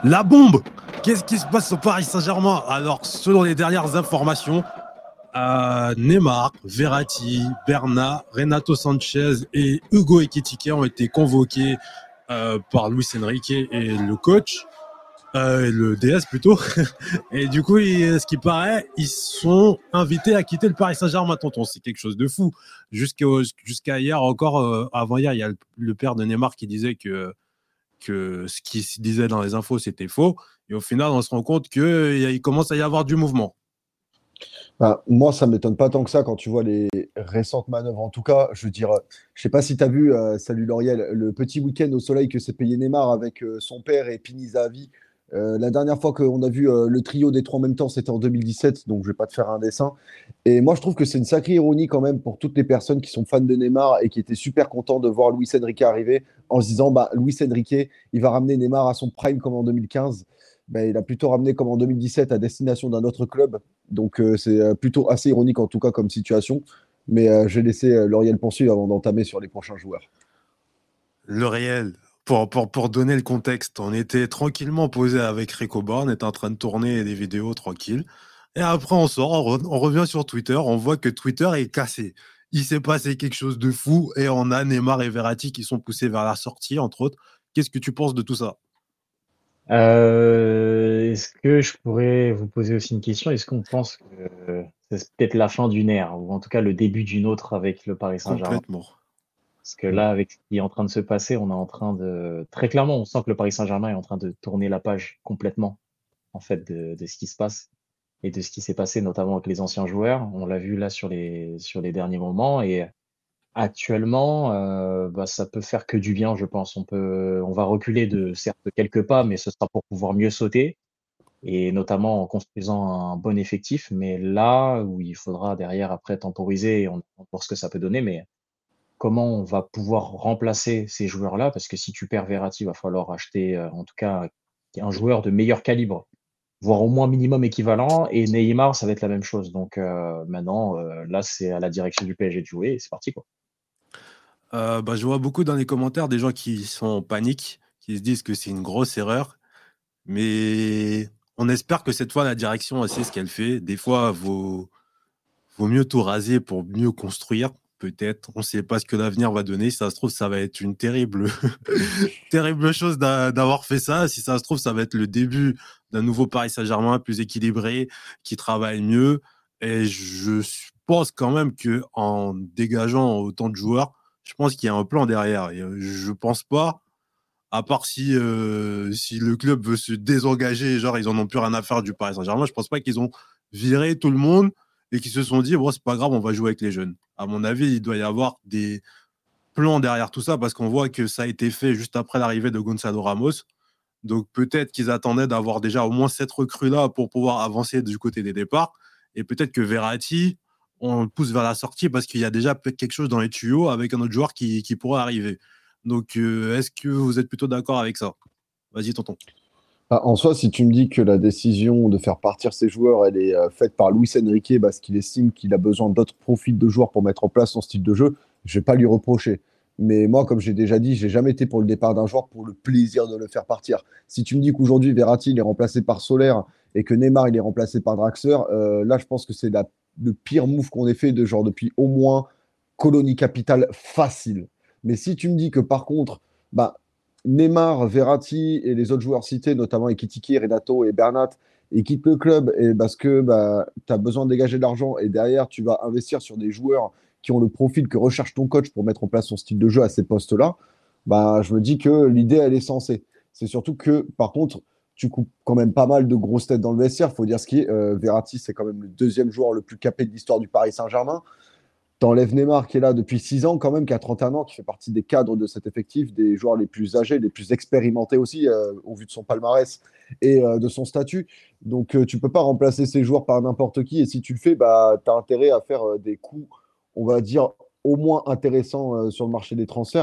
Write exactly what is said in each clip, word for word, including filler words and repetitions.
La bombe! Qu'est-ce qui se passe au Paris Saint-Germain? Alors, selon les dernières informations, euh, Neymar, Verratti, Bernat, Renato Sanchez et Hugo Ekitike ont été convoqués euh, par Luis Enrique et le coach, euh, le D S plutôt. Et du coup, il, ce qui paraît, ils sont invités à quitter le Paris Saint-Germain, tonton. C'est quelque chose de fou. Jusqu'à, jusqu'à hier, encore euh, avant hier, il y a le, le père de Neymar qui disait que que ce qui se disait dans les infos, c'était faux. Et au final, on se rend compte qu'il commence à y avoir du mouvement. Bah, moi, ça ne m'étonne pas tant que ça quand tu vois les récentes manœuvres. En tout cas, je veux dire, euh, je sais pas si tu as vu, euh, salut Lauriel, le petit week-end au soleil que s'est payé Neymar avec euh, son père et Pini Zahavi. Euh, la dernière fois qu'on a vu euh, le trio des trois en même temps, c'était en deux mille dix-sept, donc je vais pas te faire un dessin. Et moi, je trouve que c'est une sacrée ironie quand même pour toutes les personnes qui sont fans de Neymar et qui étaient super contents de voir Luis Enrique arriver en se disant, bah, Luis Enrique, il va ramener Neymar à son prime comme en deux mille quinze. Bah, il a plutôt ramené comme en deux mille dix-sept à destination d'un autre club. Donc euh, c'est euh, plutôt assez ironique en tout cas comme situation. Mais euh, je vais laisser euh, Lauriel poursuivre avant d'entamer sur les prochains joueurs. Le réel, pour, pour, pour donner le contexte, on était tranquillement posé avec Rico Bar, on était en train de tourner des vidéos tranquilles. Et après, on sort, on, re- on revient sur Twitter, on voit que Twitter est cassé. Il s'est passé quelque chose de fou et on a Neymar et Verratti qui sont poussés vers la sortie, entre autres. Qu'est-ce que tu penses de tout ça? Euh, est-ce que je pourrais vous poser aussi une question? Est-ce qu'on pense que c'est peut-être la fin d'une ère, ou en tout cas le début d'une autre avec le Paris Saint-Germain? Complètement. Parce que là, avec ce qui est en train de se passer, on est en train de... Très clairement, on sent que le Paris Saint-Germain est en train de tourner la page complètement, en fait, de, de ce qui se passe et de ce qui s'est passé, notamment avec les anciens joueurs. On l'a vu là sur les, sur les derniers moments. Et actuellement, euh, bah, ça peut faire que du bien, je pense. On peut, on va reculer de certes quelques pas, mais ce sera pour pouvoir mieux sauter et notamment en construisant un bon effectif. Mais là où il faudra derrière après temporiser et on on va voir ce que ça peut donner, mais comment on va pouvoir remplacer ces joueurs-là? Parce que si tu perds Verratti, il va falloir acheter euh, en tout cas un joueur de meilleur calibre, voire au moins minimum équivalent. Et Neymar, ça va être la même chose. Donc euh, maintenant, euh, là, c'est à la direction du P S G de jouer et c'est parti, quoi. Euh, bah, je vois beaucoup dans les commentaires des gens qui sont en panique, qui se disent que c'est une grosse erreur. Mais on espère que cette fois, la direction, elle sait ce qu'elle fait. Des fois, vaut, vaut mieux tout raser pour mieux construire. Peut-être. On ne sait pas ce que l'avenir va donner. Si ça se trouve, ça va être une terrible, terrible chose d'a- d'avoir fait ça. Si ça se trouve, ça va être le début d'un nouveau Paris Saint-Germain plus équilibré, qui travaille mieux. Et je pense quand même que en dégageant autant de joueurs, je pense qu'il y a un plan derrière. Et euh, je pense pas à part si, euh, si le club veut se désengager, genre ils en ont plus rien à faire du Paris Saint-Germain, je pense pas qu'ils ont viré tout le monde et qu'ils se sont dit, bon, c'est pas grave, on va jouer avec les jeunes. À mon avis, il doit y avoir des plans derrière tout ça parce qu'on voit que ça a été fait juste après l'arrivée de Gonzalo Ramos. Donc peut-être qu'ils attendaient d'avoir déjà au moins cette recrue-là pour pouvoir avancer du côté des départs. Et peut-être que Verratti, on le pousse vers la sortie parce qu'il y a déjà peut-être quelque chose dans les tuyaux avec un autre joueur qui, qui pourrait arriver. Donc euh, est-ce que vous êtes plutôt d'accord avec ça? Vas-y, tonton. Ah, en soi, si tu me dis que la décision de faire partir ces joueurs, elle est euh, faite par Luis Enrique parce qu'il estime qu'il a besoin d'autres profils de joueurs pour mettre en place son style de jeu, je vais pas lui reprocher. Mais moi, comme j'ai déjà dit, j'ai jamais été pour le départ d'un joueur pour le plaisir de le faire partir. Si tu me dis qu'aujourd'hui Verratti il est remplacé par Soler et que Neymar il est remplacé par Draxler, euh, là je pense que c'est la- le pire move qu'on ait fait de genre depuis au moins colonie capitale facile. Mais si tu me dis que par contre, bah, Neymar, Verratti et les autres joueurs cités, notamment Ekitike, Renato et Bernat, ils quittent le club et parce que bah, tu as besoin de dégager de l'argent et derrière tu vas investir sur des joueurs qui ont le profil que recherche ton coach pour mettre en place son style de jeu à ces postes-là, bah, je me dis que l'idée, elle est sensée. C'est surtout que, par contre, tu coupes quand même pas mal de grosses têtes dans le vestiaire. Il faut dire ce qui est. Euh, Verratti, c'est quand même le deuxième joueur le plus capé de l'histoire du Paris Saint-Germain. T'enlèves Neymar qui est là depuis six ans quand même, qui a trente et un ans, qui fait partie des cadres de cet effectif, des joueurs les plus âgés, les plus expérimentés aussi, euh, au vu de son palmarès et euh, de son statut. Donc euh, tu peux pas remplacer ces joueurs par n'importe qui. Et si tu le fais, bah, tu as intérêt à faire euh, des coups, on va dire, au moins intéressants euh, sur le marché des transferts.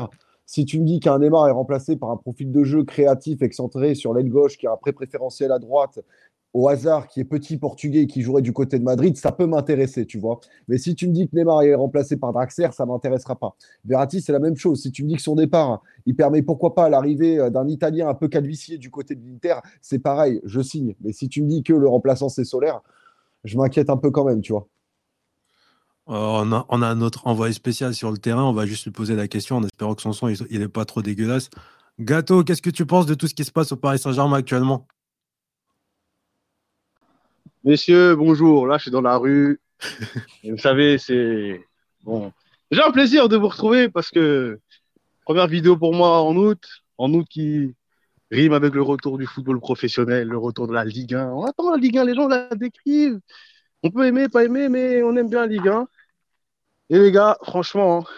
Si tu me dis qu'un Neymar est remplacé par un profil de jeu créatif, excentré sur l'aile gauche, qui a un pré préférentiel à droite, au hasard, qui est petit portugais et qui jouerait du côté de Madrid, ça peut m'intéresser, tu vois. Mais si tu me dis que Neymar est remplacé par Draxler, ça ne m'intéressera pas. Verratti, c'est la même chose. Si tu me dis que son départ, il permet pourquoi pas l'arrivée d'un Italien un peu calvicié du côté de l'Inter, c'est pareil, je signe. Mais si tu me dis que le remplaçant, c'est Solaire, je m'inquiète un peu quand même, tu vois. Euh, on a, on a notre envoyé spécial sur le terrain. On va juste lui poser la question en espérant que son son il, il est pas trop dégueulasse. Gâteau, qu'est-ce que tu penses de tout ce qui se passe au Paris Saint-Germain actuellement? Messieurs, bonjour. Là, je suis dans la rue. Et vous savez, c'est bon. J'ai un plaisir de vous retrouver parce que première vidéo pour moi en août, en août qui rime avec le retour du football professionnel, le retour de la Ligue un. On attend la Ligue un, les gens la décrivent. On peut aimer, pas aimer, mais on aime bien la Ligue un. Et les gars, franchement, hein,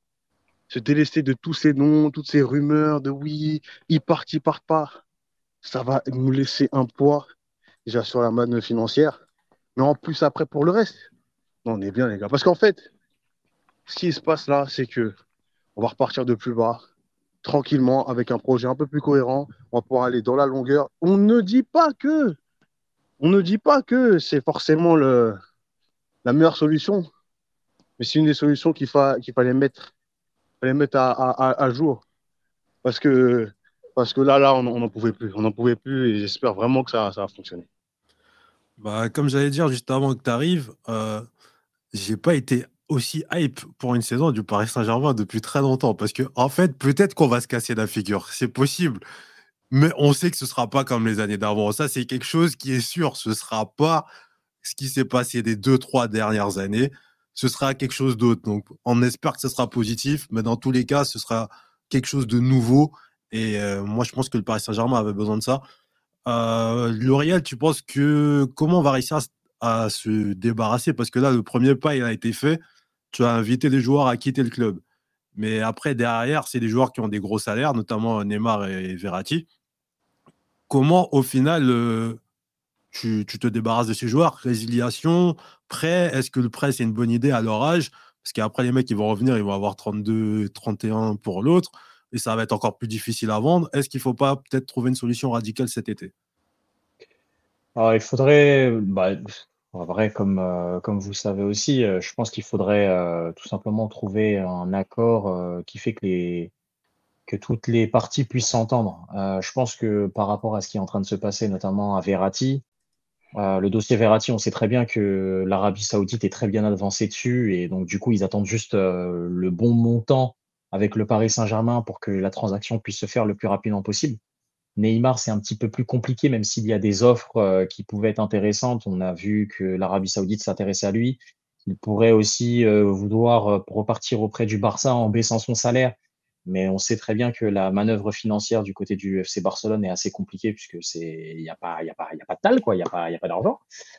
se délester de tous ces noms, toutes ces rumeurs de oui, ils partent, ils partent pas, ça va nous laisser un poids déjà sur la manne financière, mais en plus après pour le reste. Non, on est bien les gars. Parce qu'en fait, ce qui se passe là, c'est que on va repartir de plus bas, tranquillement, avec un projet un peu plus cohérent. On va pouvoir aller dans la longueur. On ne dit pas que, on ne dit pas que c'est forcément le, la meilleure solution, mais c'est une des solutions qu'il fa, qu'il fallait mettre, fallait mettre à, à, à jour. Parce que, parce que là, là, on n'en pouvait plus. On n'en pouvait plus et j'espère vraiment que ça, ça va fonctionner. Bah, comme j'allais dire juste avant que tu arrives, euh, j'ai pas été aussi hype pour une saison du Paris Saint-Germain depuis très longtemps. Parce que, en fait, peut-être qu'on va se casser la figure. C'est possible. Mais on sait que ce sera pas comme les années d'avant. Ça, c'est quelque chose qui est sûr. Ce sera pas ce qui s'est passé des deux, trois dernières années. Ce sera quelque chose d'autre. Donc, on espère que ce sera positif. Mais dans tous les cas, ce sera quelque chose de nouveau. Et euh, moi, je pense que le Paris Saint-Germain avait besoin de ça. Euh, L'Oréal, tu penses que comment on va réussir à, à se débarrasser? Parce que là, le premier pas, il a été fait. Tu as invité les joueurs à quitter le club. Mais après, derrière, c'est des joueurs qui ont des gros salaires, notamment Neymar et Verratti. Comment, au final, euh, tu, tu te débarrasses de ces joueurs? Résiliation, prêt? Est-ce que le prêt, c'est une bonne idée à leur âge? Parce qu'après, les mecs, ils vont revenir, ils vont avoir trente-deux, trente et un pour l'autre. Et ça va être encore plus difficile à vendre. Est-ce qu'il ne faut pas peut-être trouver une solution radicale cet été? Alors, il faudrait, bah, en vrai, comme, euh, comme vous savez aussi, euh, je pense qu'il faudrait euh, tout simplement trouver un accord euh, qui fait que les, que toutes les parties puissent s'entendre. Euh, je pense que par rapport à ce qui est en train de se passer, notamment à Verratti, euh, le dossier Verratti, on sait très bien que l'Arabie Saoudite est très bien avancée dessus et donc du coup, ils attendent juste euh, le bon montant avec le Paris Saint-Germain pour que la transaction puisse se faire le plus rapidement possible. Neymar, c'est un petit peu plus compliqué, même s'il y a des offres euh, qui pouvaient être intéressantes. On a vu que l'Arabie Saoudite s'intéressait à lui. Il pourrait aussi euh, vouloir euh, repartir auprès du Barça en baissant son salaire. Mais on sait très bien que la manœuvre financière du côté du F C Barcelone est assez compliquée puisque c'est, il n'y a pas, il y a pas, il y a pas de dalle, quoi. Il n'y a pas, il y a pas d'argent.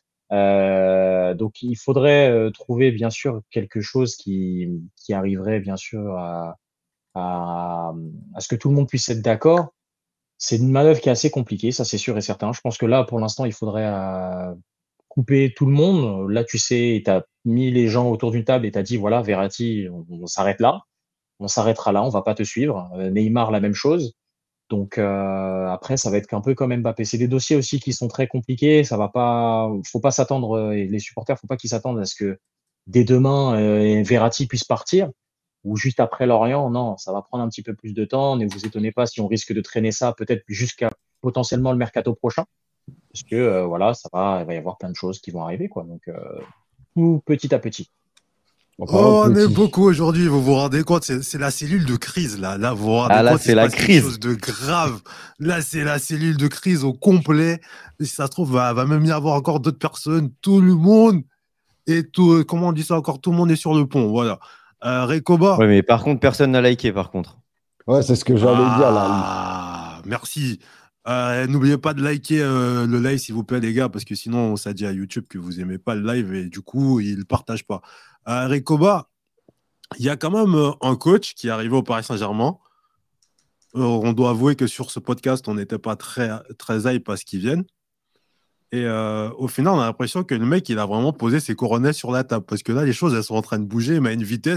Euh, donc, il faudrait euh, trouver, bien sûr, quelque chose qui, qui arriverait, bien sûr, à, à, à ce que tout le monde puisse être d'accord. C'est une manœuvre qui est assez compliquée, ça c'est sûr et certain. Je pense que là, pour l'instant, il faudrait euh, couper tout le monde. Là, tu sais, tu as mis les gens autour d'une table et tu as dit, voilà, Verratti, on, on s'arrête là, on s'arrêtera là, on va pas te suivre. Euh, Neymar, la même chose. Donc euh, après, ça va être un peu comme Mbappé. C'est des dossiers aussi qui sont très compliqués. Ça va pas, faut pas s'attendre, euh, et les supporters, faut pas qu'ils s'attendent à ce que dès demain, euh, Verratti puisse partir ou juste après Lorient. Non, ça va prendre un petit peu plus de temps. Ne vous étonnez pas si on risque de traîner ça peut-être jusqu'à potentiellement le mercato prochain, parce que euh, voilà, ça va, il va y avoir plein de choses qui vont arriver, quoi. Donc euh, tout petit à petit. En parlant de Oh, on est petit, beaucoup aujourd'hui, vous vous rendez compte, c'est c'est la cellule de crise, là. Là, vous vous rendez Ah là, compte, il c'est se la passe quelque crise. chose de grave. Là, c'est la cellule de crise au complet. Et si ça se trouve, va, va même y avoir encore d'autres personnes, tout le monde, et tout, euh, comment on dit ça encore, tout le monde est sur le pont, voilà. Euh, Rekoba, Ouais, mais par contre, personne n'a liké, par contre. ouais, c'est ce que j'allais dire là. ah, merci. Euh, n'oubliez pas de liker euh, le live, s'il vous plaît, les gars, parce que sinon, ça dit à YouTube que vous aimez pas le live et du coup, ils ne partagent pas. Euh, Rekoba, il y a quand même euh, un coach qui est arrivé au Paris Saint-Germain. Euh, on doit avouer que sur ce podcast, on n'était pas très, très hype à ce qu'ils viennent. Et euh, au final, on a l'impression que le mec, il a vraiment posé ses coronets sur la table. Parce que là, les choses, elles sont en train de bouger, mais à une vitesse.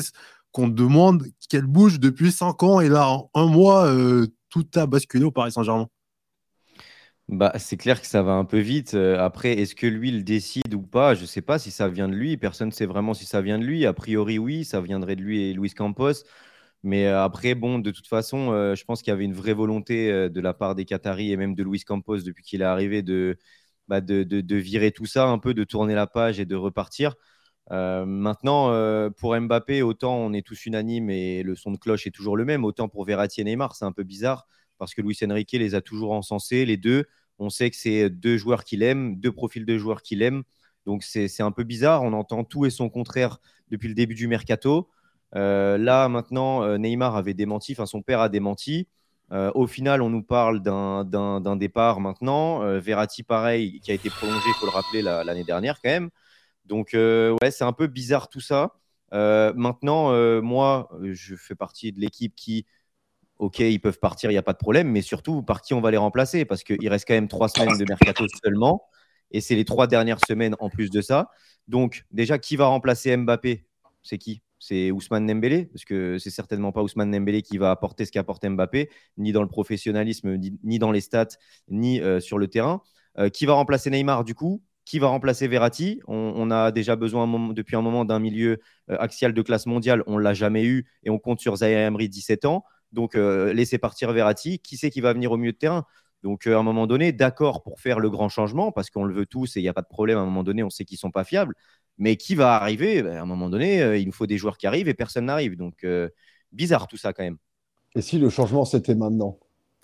qu'on demande qu'elle bouge depuis cinq ans et là, en un mois, euh, tout a basculé au Paris Saint-Germain. Bah, c'est clair que ça va un peu vite. Euh, Après, est-ce que lui il décide ou pas? Je ne sais pas si ça vient de lui. Personne ne sait vraiment si ça vient de lui. A priori, oui, ça viendrait de lui et Luis Campos. Mais euh, après, bon, de toute façon, euh, je pense qu'il y avait une vraie volonté euh, de la part des Qataris et même de Luis Campos depuis qu'il est arrivé de, bah, de, de, de virer tout ça un peu, de tourner la page et de repartir. Euh, maintenant, euh, pour Mbappé, autant on est tous unanimes et le son de cloche est toujours le même, autant pour Verratti et Neymar, c'est un peu bizarre parce que Luis Enrique les a toujours encensés, les deux. On sait que c'est deux joueurs qu'il aime, deux profils de joueurs qu'il aime. Donc c'est, c'est un peu bizarre. On entend tout et son contraire depuis le début du mercato. Euh, là, maintenant, euh, Neymar avait démenti, enfin son père a démenti. Euh, au final, on nous parle d'un, d'un, d'un départ maintenant. Euh, Verratti, pareil, qui a été prolongé, il faut le rappeler, la, l'année dernière quand même. Donc, euh, ouais, c'est un peu bizarre tout ça. Euh, maintenant, euh, moi, je fais partie de l'équipe qui, ok, ils peuvent partir, il n'y a pas de problème, mais surtout, par qui on va les remplacer? Parce qu'il reste quand même trois semaines de mercato seulement, et c'est les trois dernières semaines en plus de ça. Donc, déjà, qui va remplacer Mbappé? C'est qui? C'est Ousmane Dembélé? Parce que c'est certainement pas Ousmane Dembélé qui va apporter ce qu'apporte Mbappé, ni dans le professionnalisme, ni, ni dans les stats, ni euh, sur le terrain. Euh, qui va remplacer Neymar, du coup? Qui va remplacer Verratti? on, on a déjà besoin un moment, depuis un moment d'un milieu euh, axial de classe mondiale. On ne l'a jamais eu et on compte sur Zaïre Emery, dix-sept ans. Donc, euh, laissez partir Verratti. Qui c'est qui va venir au milieu de terrain? Donc, euh, à un moment donné, d'accord pour faire le grand changement parce qu'on le veut tous et il n'y a pas de problème. À un moment donné, on sait qu'ils ne sont pas fiables. Mais qui va arriver? Ben, à un moment donné, euh, il nous faut des joueurs qui arrivent et personne n'arrive. Donc, euh, bizarre tout ça quand même. Et si le changement, c'était maintenant?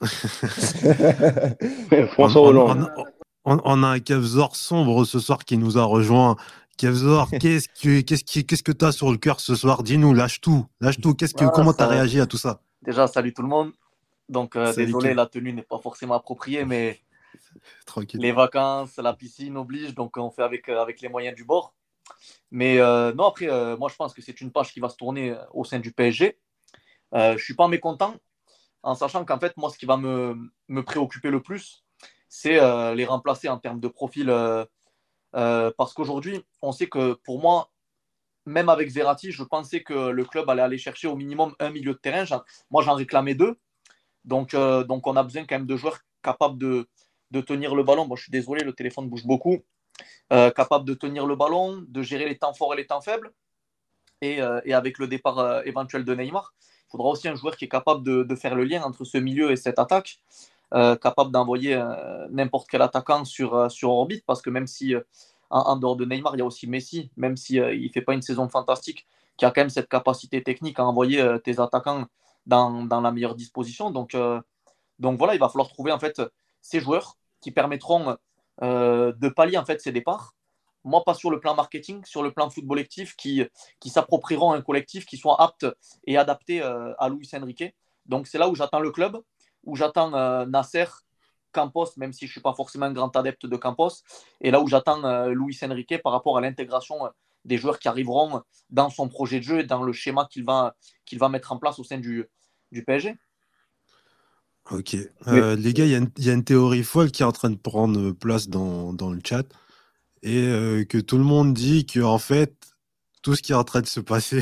François on, Hollande. on- on- on a un Kevzor sombre ce soir qui nous a rejoint. Kevzor, qu'est-ce que qu'est-ce qui- qu'est-ce que tu as sur le cœur ce soir? Dis-nous, lâche tout. Lâche tout. Qu'est-ce que, Ah, comment tu as ça- réagi à tout ça? Déjà, salut tout le monde. Donc, euh, Salut, désolé, Kev. la tenue n'est pas forcément appropriée, mais Tranquille. les vacances, la piscine oblige, donc on fait avec, euh, avec les moyens du bord. Mais euh, non, après, euh, moi, je pense que c'est une page qui va se tourner euh, au sein du P S G. Euh, je ne suis pas mécontent, en sachant qu'en fait, moi, ce qui va me, me préoccuper le plus, c'est euh, les remplacer en termes de profil. Euh, euh, parce qu'aujourd'hui, on sait que pour moi, même avec Verratti, je pensais que le club allait aller chercher au minimum un milieu de terrain. J'en- moi, j'en réclamais deux. Donc, euh, donc, on a besoin quand même de joueurs capables de, de tenir le ballon. Bon, je suis désolé, le téléphone bouge beaucoup. Euh, capables de tenir le ballon, de gérer les temps forts et les temps faibles. Et, euh, et avec le départ euh, éventuel de Neymar, il faudra aussi un joueur qui est capable de, de faire le lien entre ce milieu et cette attaque, euh, capable d'envoyer euh, n'importe quel attaquant sur, euh, sur orbite, parce que même si, euh, en, en dehors de Neymar, il y a aussi Messi, même s'il euh, ne fait pas une saison fantastique, qui a quand même cette capacité technique à envoyer euh, tes attaquants dans, dans la meilleure disposition. Donc, euh, donc voilà, il va falloir trouver en fait ces joueurs qui permettront euh, de pallier en fait ces départs. Moi, pas sur le plan marketing, sur le plan footballectif, qui, qui s'approprieront un collectif qui soit apte et adapté euh, à Luis Enrique. Donc c'est là où j'attends le club, où j'attends euh, Nasser, Campos, même si je ne suis pas forcément un grand adepte de Campos, et là où j'attends euh, Luis Enrique par rapport à l'intégration euh, des joueurs qui arriveront dans son projet de jeu et dans le schéma qu'il va, qu'il va mettre en place au sein du, du P S G. Ok. Mais- Euh, les gars, il y, a une- il y a une théorie folle qui est en train de prendre place dans, dans le chat et euh, que tout le monde dit que en fait, tout ce qui est en train de se passer,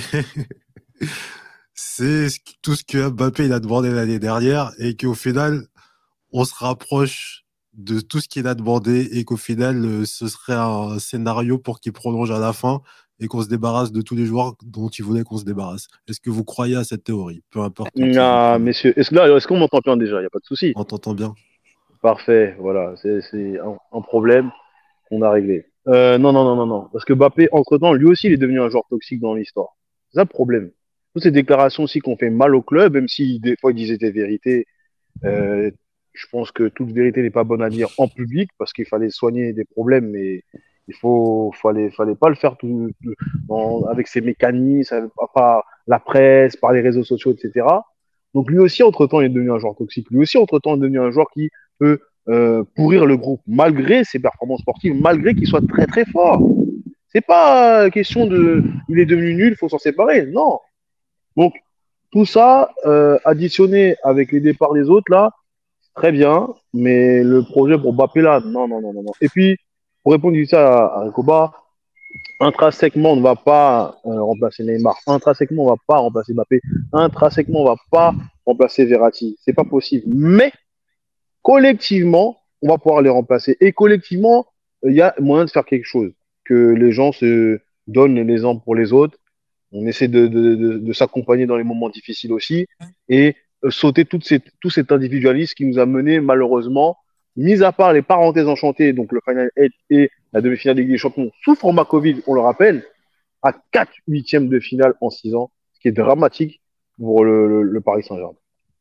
c'est ce que- tout ce que Mbappé il a demandé l'année dernière et qu'au final, on se rapproche de tout ce qu'il a demandé et qu'au final, euh, ce serait un scénario pour qu'il prolonge à la fin et qu'on se débarrasse de tous les joueurs dont il voulait qu'on se débarrasse. Est-ce que vous croyez à cette théorie? Peu importe qui vous Ah, prenez. messieurs, est-ce que là, est-ce qu'on m'entend bien déjà? Il n'y a pas de souci. On t'entend bien? Parfait, voilà, c'est c'est un, un problème qu'on a réglé. Euh, non, non, non, non, non. Parce que Mbappé, entre-temps, lui aussi, il est devenu un joueur toxique dans l'histoire. C'est ça le problème. Toutes ces déclarations aussi qu'on fait mal au club, même si des fois il disait des vérités, euh, je pense que toute vérité n'est pas bonne à dire en public parce qu'il fallait soigner des problèmes, mais il faut, fallait, fallait pas le faire tout, tout- dans- avec ses mécanismes, par la presse, par les réseaux sociaux, et cetera. Donc lui aussi, entre-temps, il est devenu un joueur toxique. Lui aussi, entre-temps, il est devenu un joueur qui peut euh, pourrir le groupe, malgré ses performances sportives, malgré qu'il soit très très fort. C'est pas question de, il est devenu nul, il faut s'en séparer. Non. Donc tout ça euh, additionné avec les départs des autres là, très bien, mais le projet pour Mbappé là, non non non non non. Et puis pour répondre à, à Recoba, Intrinsèquement, on ne va pas euh, remplacer Neymar. Intrinsèquement, on ne va pas remplacer Mbappé. Intrinsèquement, on ne va pas remplacer Verratti. C'est pas possible. Mais collectivement, on va pouvoir les remplacer. Et collectivement, il y a moyen de faire quelque chose. Que les gens se donnent les uns pour les autres. On essaie de, de, de, de s'accompagner dans les moments difficiles aussi. Et euh, sauter toute cette, tout cet individualisme qui nous a mené malheureusement, mis à part les parenthèses enchantées, donc le Final eight et la demi-finale de Ligue des Champions, sous format Covid, on le rappelle, à quatre huitièmes de finale en six ans, ce qui est dramatique pour le, le, le Paris Saint-Germain.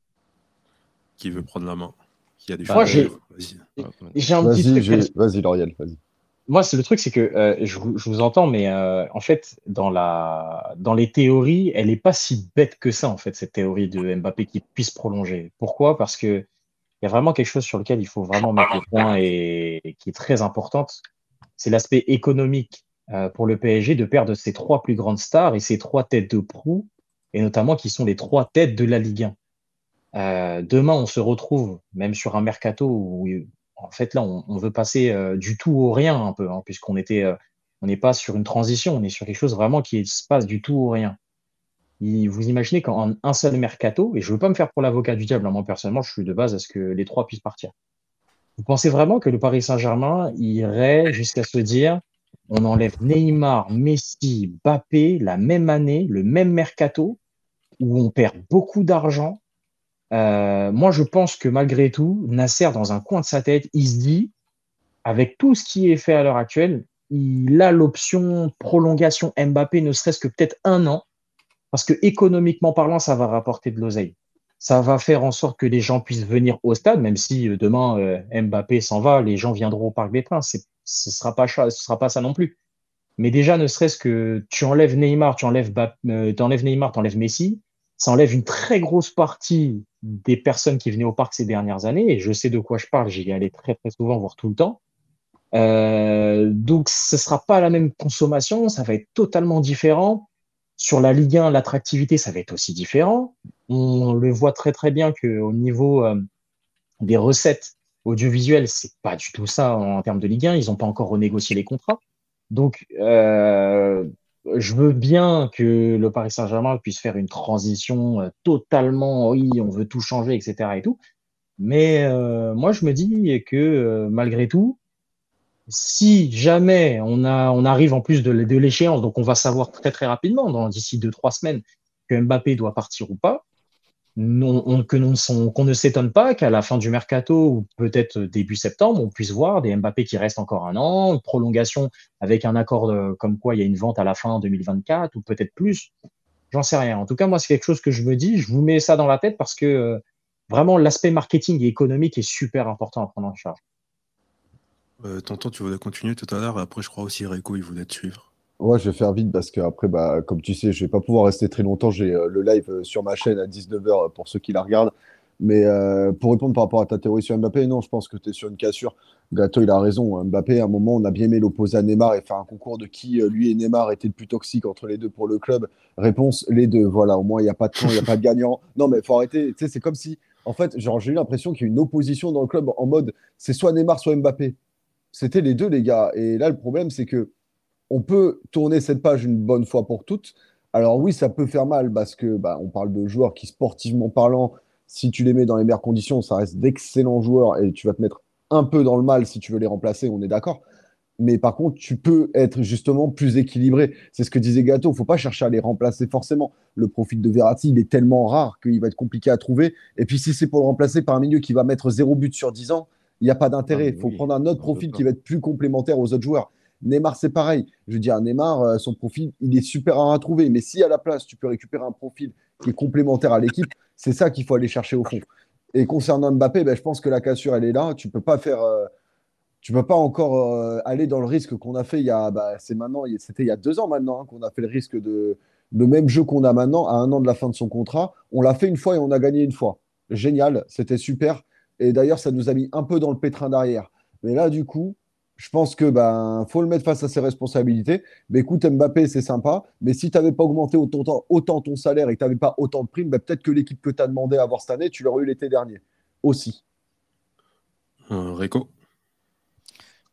Qui veut prendre la main? Qui a des Moi, choses à j'ai- dire? Vas-y. J'ai un petit Vas-y, truc. j'ai- perso- vas-y, Lauriel, vas-y. Moi, c'est le truc, c'est que euh, je, vous- je vous entends, mais euh, en fait, dans la, dans les théories, elle est pas si bête que ça, en fait, cette théorie de Mbappé qui puisse prolonger. Pourquoi? Parce que il y a vraiment quelque chose sur lequel il faut vraiment mettre le point et, et qui est très importante. C'est l'aspect économique euh, pour le P S G de perdre ses trois plus grandes stars et ses trois têtes de proue, et notamment qui sont les trois têtes de la Ligue un. Euh, demain, on se retrouve même sur un mercato où, en fait, là, on, on veut passer euh, du tout au rien un peu, hein, puisqu'on était, euh, on n'est pas sur une transition, on est sur quelque chose vraiment qui se passe du tout au rien. Il- vous imaginez qu'en un seul mercato, et je veux pas me faire pour l'avocat du diable, hein, moi personnellement, je suis de base à ce que les trois puissent partir. Vous pensez vraiment que le Paris Saint-Germain irait jusqu'à se dire, on enlève Neymar, Messi, Mbappé la même année, le même mercato, où on perd beaucoup d'argent? Euh, moi, je pense que malgré tout, Nasser, dans un coin de sa tête, il se dit, avec tout ce qui est fait à l'heure actuelle, il a l'option prolongation Mbappé, ne serait-ce que peut-être un an, parce que économiquement parlant, ça va rapporter de l'oseille. Ça va faire en sorte que les gens puissent venir au stade, même si euh, demain euh, Mbappé s'en va, les gens viendront au Parc des Princes. C'est- Ce sera pas ça, ce sera pas ça non plus. Mais déjà, ne serait-ce que tu enlèves Neymar, tu enlèves, Bap- euh, t'enlèves Neymar, t'enlèves Messi, ça enlève une très grosse partie des personnes qui venaient au parc ces dernières années. Et je sais de quoi je parle, j'y allais très très souvent, voire tout le temps. Euh, donc, ce sera pas la même consommation, ça va être totalement différent. Sur la Ligue un, l'attractivité, ça va être aussi différent. On le voit très très bien qu'au niveau euh, des recettes audiovisuelles, c'est pas du tout ça en termes de Ligue un. Ils n'ont pas encore renégocié les contrats. Donc, euh, je veux bien que le Paris Saint-Germain puisse faire une transition euh, totalement, oui, on veut tout changer, et cetera et tout. Mais euh, moi, je me dis que euh, malgré tout, si jamais on a, on arrive en plus de, de l'échéance, donc on va savoir très très rapidement, dans d'ici deux trois semaines, que Mbappé doit partir ou pas, non, on- que non, son- qu'on ne s'étonne pas qu'à la fin du mercato ou peut-être début septembre, on puisse voir des Mbappé qui restent encore un an, une prolongation avec un accord de- comme quoi il y a une vente à la fin en deux mille vingt-quatre ou peut-être plus. J'en sais rien. En tout cas, moi, c'est quelque chose que je me dis. Je vous mets ça dans la tête parce que euh, vraiment l'aspect marketing et économique est super important à prendre en charge. Euh, tonton, tu voulais continuer tout à l'heure. Après, je crois aussi Rico, il voulait te suivre. Ouais, je vais faire vite parce que après, bah, comme tu sais, je vais pas pouvoir rester très longtemps. J'ai euh, le live euh, sur ma chaîne à dix-neuf heures pour ceux qui la regardent. Mais euh, pour répondre par rapport à ta théorie sur Mbappé, non, je pense que tu es sur une cassure. Gato, il a raison. Mbappé, à un moment, on a bien aimé l'opposer à Neymar et faire un concours de qui, euh, lui et Neymar, étaient le plus toxique entre les deux pour le club. Réponse, les deux. Voilà, au moins, il n'y a pas de camp, il n'y a pas de gagnant. Non, mais il faut arrêter. Tu sais, c'est comme si, en fait, genre, j'ai eu l'impression qu'il y a une opposition dans le club en mode c'est soit Neymar, soit Mbappé. C'était les deux, les gars. Et là, le problème, c'est que on peut tourner cette page une bonne fois pour toutes. Alors oui, ça peut faire mal parce que bah, on parle de joueurs qui, sportivement parlant, si tu les mets dans les meilleures conditions, ça reste d'excellents joueurs et tu vas te mettre un peu dans le mal si tu veux les remplacer, on est d'accord. Mais par contre, tu peux être justement plus équilibré. C'est ce que disait Gato, il ne faut pas chercher à les remplacer forcément. Le profil de Verratti, il est tellement rare qu'il va être compliqué à trouver. Et puis si c'est pour le remplacer par un milieu qui va mettre zéro but sur dix ans, il n'y a pas Ah, d'intérêt. mais Il faut oui, prendre un autre on veut profil pas. qui va être plus complémentaire aux autres joueurs. Neymar, c'est pareil. Je veux dire, Neymar, euh, son profil, il est super rare à trouver. Mais si à la place, tu peux récupérer un profil qui est complémentaire à l'équipe, c'est ça qu'il faut aller chercher au fond. Et concernant Mbappé, ben, je pense que la cassure, elle est là. Tu peux pas faire, euh, tu peux pas encore euh, aller dans le risque qu'on a fait il y a, bah, c'est maintenant, c'était il y a deux ans maintenant hein, qu'on a fait le risque de le même jeu qu'on a maintenant à un an de la fin de son contrat. On l'a fait une fois et on a gagné une fois. Génial, c'était super. Et d'ailleurs, ça nous a mis un peu dans le pétrin derrière. Mais là, du coup, je pense que ben faut le mettre face à ses responsabilités. Mais écoute, Mbappé, c'est sympa. Mais si tu n'avais pas augmenté autant, autant ton salaire et que tu n'avais pas autant de primes, ben peut-être que l'équipe que tu as demandé à avoir cette année, tu l'aurais eu l'été dernier aussi. Euh, Rico.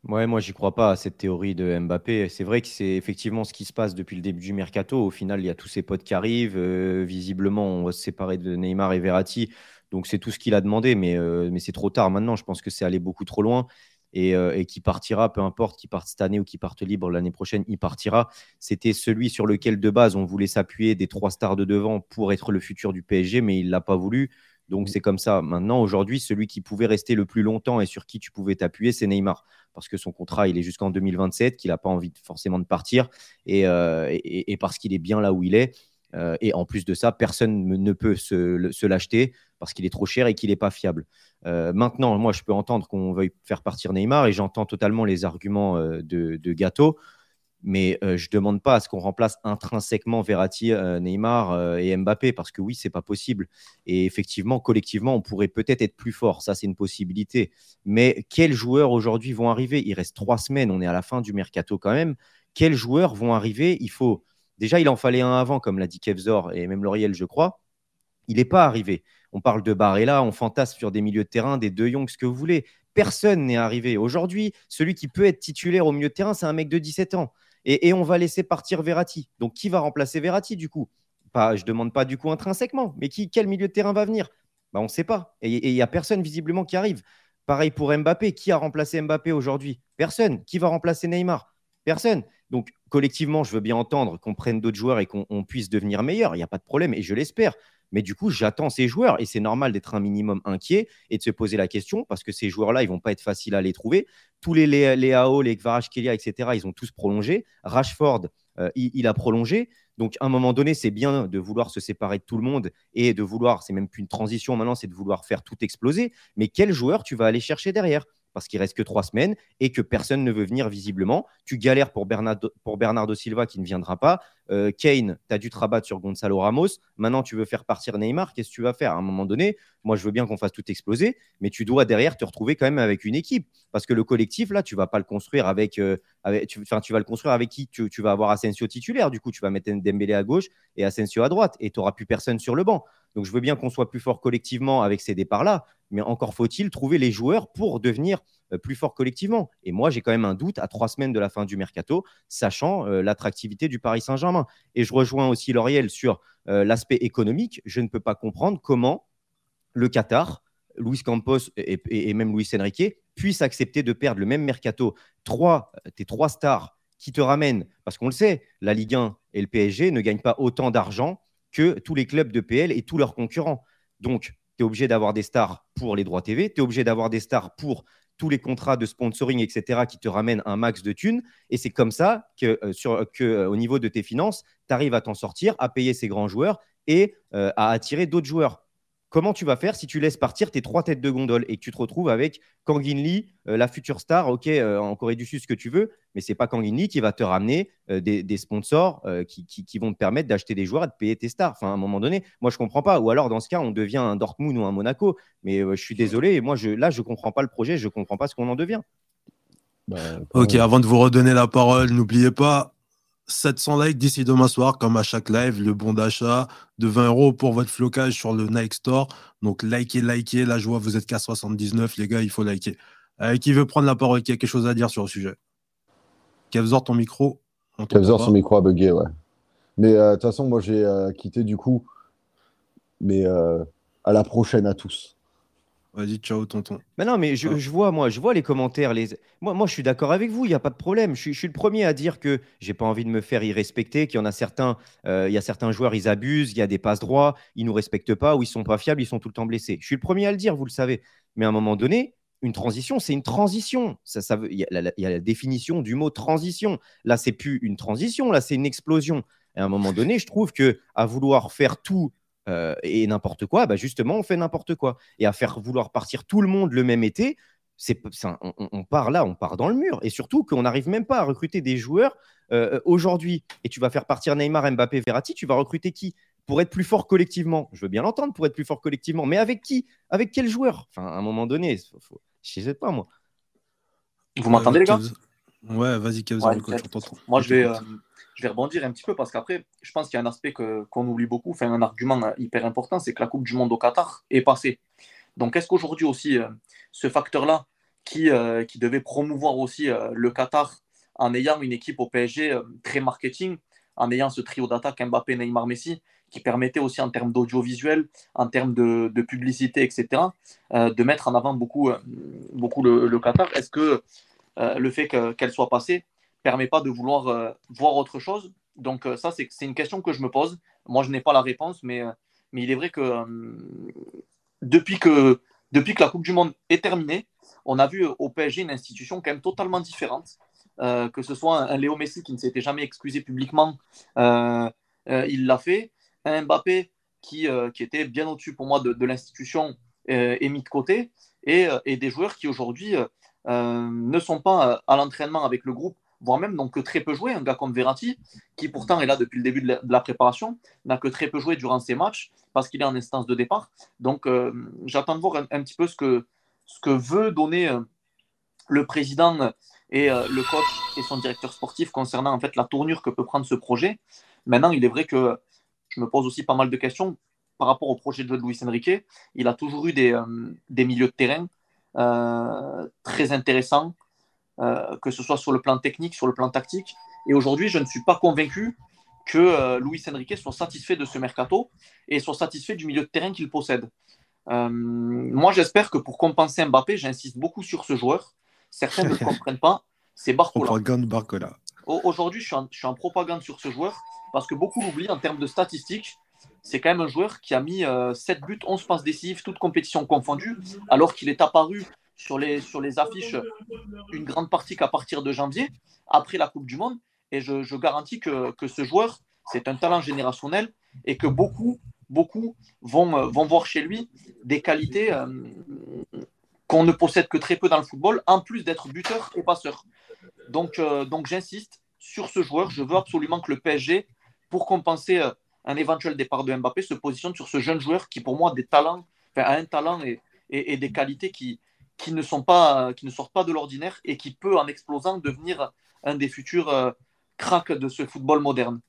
Ouais, moi, j'y crois pas à cette théorie de Mbappé. C'est vrai que c'est effectivement ce qui se passe depuis le début du mercato. Au final, il y a tous ces potes qui arrivent. Euh, visiblement, on va se séparer de Neymar et Verratti. Donc, c'est tout ce qu'il a demandé. Mais, euh, mais c'est trop tard maintenant. Je pense que c'est allé beaucoup trop loin. Et, euh, et qui partira, peu importe qu'il parte cette année ou qu'il parte libre l'année prochaine, il partira. C'était celui sur lequel, de base, on voulait s'appuyer des trois stars de devant pour être le futur du P S G, mais il l'a pas voulu. Donc, c'est comme ça. Maintenant, aujourd'hui, celui qui pouvait rester le plus longtemps et sur qui tu pouvais t'appuyer, c'est Neymar parce que son contrat, il est jusqu'en deux mille vingt-sept, qu'il n'a pas envie de, forcément de partir, et, euh, et, et parce qu'il est bien là où il est. Euh, et en plus de ça, personne ne peut se, se l'acheter parce qu'il est trop cher et qu'il n'est pas fiable. Euh, maintenant, moi, je peux entendre qu'on veuille faire partir Neymar, et j'entends totalement les arguments euh, de, de Gatto. Mais euh, je ne demande pas à ce qu'on remplace intrinsèquement Verratti, euh, Neymar euh, et Mbappé, parce que oui, ce n'est pas possible. Et effectivement, collectivement, on pourrait peut-être être plus fort. Ça, c'est une possibilité. Mais quels joueurs aujourd'hui vont arriver? Il reste trois semaines, on est à la fin du mercato quand même. Quels joueurs vont arriver? Il faut... Déjà, il en fallait un avant, comme l'a dit Kevzor et même Lauriel, je crois. Il n'est pas arrivé. On parle de Barella, on fantasme sur des milieux de terrain, des De Jong, ce que vous voulez. Personne n'est arrivé. Aujourd'hui, celui qui peut être titulaire au milieu de terrain, c'est un mec de dix-sept ans. Et, et on va laisser partir Verratti. Donc, qui va remplacer Verratti, du coup? Pas, Je ne demande pas du coup intrinsèquement, mais qui, quel milieu de terrain va venir? Bah, on ne sait pas. Et il n'y a personne visiblement qui arrive. Pareil pour Mbappé. Qui a remplacé Mbappé aujourd'hui? Personne. Qui va remplacer Neymar? Personne. Donc, collectivement, je veux bien entendre qu'on prenne d'autres joueurs et qu'on on puisse devenir meilleur. Il n'y a pas de problème et je l'espère. Mais du coup, j'attends ces joueurs et c'est normal d'être un minimum inquiet et de se poser la question parce que ces joueurs-là, ils ne vont pas être faciles à les trouver. Tous les Léao, les Kvaratskhelia, et cetera, ils ont tous prolongé. Rashford, euh, il, il a prolongé. Donc, à un moment donné, c'est bien de vouloir se séparer de tout le monde et de vouloir, c'est même plus une transition maintenant, c'est de vouloir faire tout exploser. Mais quel joueur tu vas aller chercher derrière? Parce qu'il reste que trois semaines et que personne ne veut venir visiblement. Tu galères pour Bernardo, pour Bernardo Silva qui ne viendra pas. Euh, Kane, tu as dû te rabattre sur Gonzalo Ramos. Maintenant, tu veux faire partir Neymar. Qu'est-ce que tu vas faire? À un moment donné, moi, je veux bien qu'on fasse tout exploser, mais tu dois derrière te retrouver quand même avec une équipe. Parce que le collectif, là, tu ne vas pas le construire avec. Euh, avec tu, tu vas le construire avec qui? tu, tu vas avoir Asensio titulaire. Du coup, tu vas mettre Dembélé à gauche et Asensio à droite. Et tu n'auras plus personne sur le banc. Donc, je veux bien qu'on soit plus fort collectivement avec ces départs-là, mais encore faut-il trouver les joueurs pour devenir plus fort collectivement. Et moi, j'ai quand même un doute à trois semaines de la fin du mercato, sachant euh, l'attractivité du Paris Saint-Germain. Et je rejoins aussi Lauriel sur euh, l'aspect économique. Je ne peux pas comprendre comment le Qatar, Luis Campos et, et, et même Luis Enrique puissent accepter de perdre le même mercato. Trois, tes trois stars qui te ramènent, parce qu'on le sait, la Ligue un et le P S G ne gagnent pas autant d'argent que tous les clubs de P L et tous leurs concurrents. Donc, tu es obligé d'avoir des stars pour les droits T V, tu es obligé d'avoir des stars pour tous les contrats de sponsoring, et cetera, qui te ramènent un max de thunes. Et c'est comme ça que, euh, sur, que euh, au niveau de tes finances, tu arrives à t'en sortir, à payer ces grands joueurs et euh, à attirer d'autres joueurs. Comment tu vas faire si tu laisses partir tes trois têtes de gondole et que tu te retrouves avec Kang In Lee, euh, la future star, ok, euh, en Corée du Sud, ce que tu veux, mais ce n'est pas Kang In Lee qui va te ramener euh, des, des sponsors euh, qui, qui, qui vont te permettre d'acheter des joueurs et de payer tes stars. Enfin, à un moment donné, moi, je ne comprends pas. Ou alors, dans ce cas, on devient un Dortmund ou un Monaco. Mais euh, je suis désolé. Et moi, je, là, je ne comprends pas le projet. Je ne comprends pas ce qu'on en devient. Bah, Ok, avant de vous redonner la parole, n'oubliez pas, sept cents likes d'ici demain soir, comme à chaque live, le bon d'achat de vingt euros pour votre flocage sur le Nike Store. Donc, likez, likez. Là, je vois, vous êtes qu'à soixante-dix-neuf, les gars, il faut liker. Euh, qui veut prendre la parole? Qui a quelque chose à dire sur le sujet? Kevzor, ton micro? On t'entend Kevzor, pas. son micro a bugué, ouais. Mais euh, de toute façon, moi, j'ai euh, quitté du coup. Mais euh, à la prochaine à tous. Vas-y, ciao, tonton. Mais non, mais je, Ah. je vois, moi, je vois les commentaires. Les... Moi, moi, je suis d'accord avec vous, il n'y a pas de problème. Je suis, je suis le premier à dire que j'ai pas envie de me faire irrespecter, qu'il y en a certains, euh, il y a certains joueurs, ils abusent, il y a des passes droits, ils nous respectent pas, ou ils sont pas fiables, ils sont tout le temps blessés. Je suis le premier à le dire, vous le savez. Mais à un moment donné, une transition, c'est une transition. Ça, ça veut... il, y a la, il y a la définition du mot transition. Là, c'est plus une transition, là, c'est une explosion. Et à un moment donné, je trouve que à vouloir faire tout euh, et n'importe quoi, bah justement, on fait n'importe quoi. Et à faire vouloir partir tout le monde le même été, c'est, c'est un- on, on part là, on part dans le mur. Et surtout qu'on n'arrive même pas à recruter des joueurs euh, aujourd'hui. Et tu vas faire partir Neymar, Mbappé, Verratti, tu vas recruter qui pour être plus fort collectivement? Je veux bien l'entendre, pour être plus fort collectivement. Mais avec qui? Avec quel joueur? Enfin, à un moment donné, faut, faut... je sais pas moi. Vous m'entendez, Euh, les gars? Kevz- Ouais, vas-y, Kevzor, Ouais, on nickel. t'entend. Moi, On je vais, euh, t'écoute. je vais rebondir un petit peu parce qu'après, je pense qu'il y a un aspect que, qu'on oublie beaucoup, enfin un argument euh, hyper important, c'est que la Coupe du Monde au Qatar est passée. Donc, est-ce qu'aujourd'hui aussi, euh, ce facteur-là, qui, euh, qui devait promouvoir aussi euh, le Qatar en ayant une équipe au P S G euh, très marketing, en ayant ce trio d'attaque Mbappé, Neymar, Messi, qui permettait aussi en termes d'audiovisuel, en termes de, de publicité, et cetera, euh, de mettre en avant beaucoup, euh, beaucoup le, le Qatar. Est-ce que euh, le fait que, qu'elle soit passée ne permet pas de vouloir euh, voir autre chose? Donc euh, ça, c'est, c'est une question que je me pose. Moi, je n'ai pas la réponse, mais, euh, mais il est vrai que, euh, depuis que depuis que la Coupe du Monde est terminée, on a vu au P S G une institution quand même totalement différente. Euh, que ce soit un, un Léo Messi qui ne s'était jamais excusé publiquement, euh, euh, il l'a fait. Un Mbappé qui, euh, qui était bien au-dessus pour moi de, de l'institution euh, est mis de côté. Et, euh, et des joueurs qui aujourd'hui euh, ne sont pas à l'entraînement avec le groupe, voire même n'ont que très peu joué. Un gars comme Verratti, qui pourtant est là depuis le début de la, de la préparation, n'a que très peu joué durant ces matchs parce qu'il est en instance de départ. Donc euh, j'attends de voir un, un petit peu ce que, ce que veut donner euh, le président et euh, le coach et son directeur sportif concernant en fait la tournure que peut prendre ce projet. Maintenant, il est vrai que je me pose aussi pas mal de questions par rapport au projet de jeu de Luis Enrique. Il a toujours eu des, euh, des milieux de terrain euh, très intéressants, euh, que ce soit sur le plan technique, sur le plan tactique. Et aujourd'hui, je ne suis pas convaincu que euh, Luis Enrique soit satisfait de ce mercato et soit satisfait du milieu de terrain qu'il possède. Euh, moi, j'espère que pour compenser Mbappé, j'insiste beaucoup sur ce joueur. Certains ne le comprennent pas, c'est Barcola. Propagande Barcola. Aujourd'hui, je suis, en, je suis en propagande sur ce joueur parce que beaucoup l'oublient en termes de statistiques. C'est quand même un joueur qui a mis euh, sept buts, onze passes décisives, toutes compétitions confondues, alors qu'il est apparu sur les, sur les affiches une grande partie qu'à partir de janvier, après la Coupe du Monde. Et je, je garantis que, que ce joueur, c'est un talent générationnel et que beaucoup, beaucoup vont, vont voir chez lui des qualités euh, qu'on ne possède que très peu dans le football, en plus d'être buteur et passeur. Donc, euh, donc j'insiste sur ce joueur. Je veux absolument que le P S G, pour compenser euh, un éventuel départ de Mbappé, se positionne sur ce jeune joueur qui, pour moi, a des talents, enfin, a un talent et, et, et des qualités qui, qui, ne sont pas, qui ne sortent pas de l'ordinaire et qui peut, en explosant, devenir un des futurs euh, cracks de ce football moderne.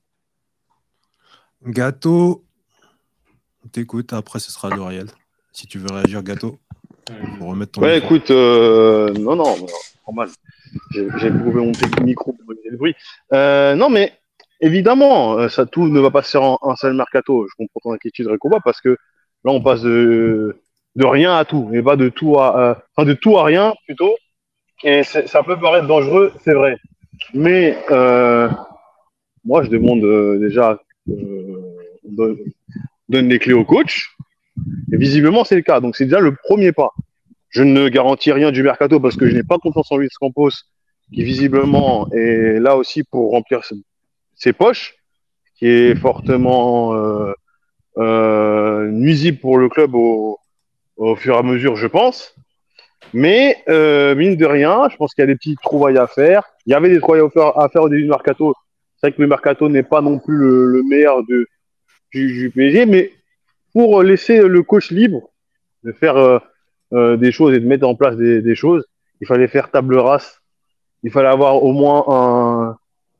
Gâteau, on t'écoute. Après, ce sera L'Oréal. Si tu veux réagir, Gâteau, pour remettre ton Ouais, micro. écoute, euh, non, non, mais, normal. J'ai, j'ai trouvé mon petit micro pour éviter le bruit. Euh, non, mais évidemment, ça tout ne va pas se faire en un seul mercato. Je comprends ton inquiétude, Recoba, parce que là, on passe de, de rien à tout, et pas de tout à, euh, enfin, de tout à rien plutôt. Et c'est, ça peut paraître dangereux, c'est vrai. Mais euh, moi, je demande euh, déjà, euh, on donne, donne les clés au coach. Et visiblement, c'est le cas. Donc, c'est déjà le premier pas. Je ne garantis rien du mercato parce que je n'ai pas confiance en Luis Campos, qui visiblement est là aussi pour remplir ses poches, qui est fortement euh, euh, nuisible pour le club au, au fur et à mesure, je pense. Mais euh, mine de rien, je pense qu'il y a des petites trouvailles à faire. Il y avait des trouvailles à faire, à faire au début du mercato. C'est vrai que le mercato n'est pas non plus le, le meilleur de, du, du P S G, mais pour laisser le coach libre de faire euh, euh, des choses et de mettre en place des, des choses, il fallait faire table rase. Il fallait avoir au moins un,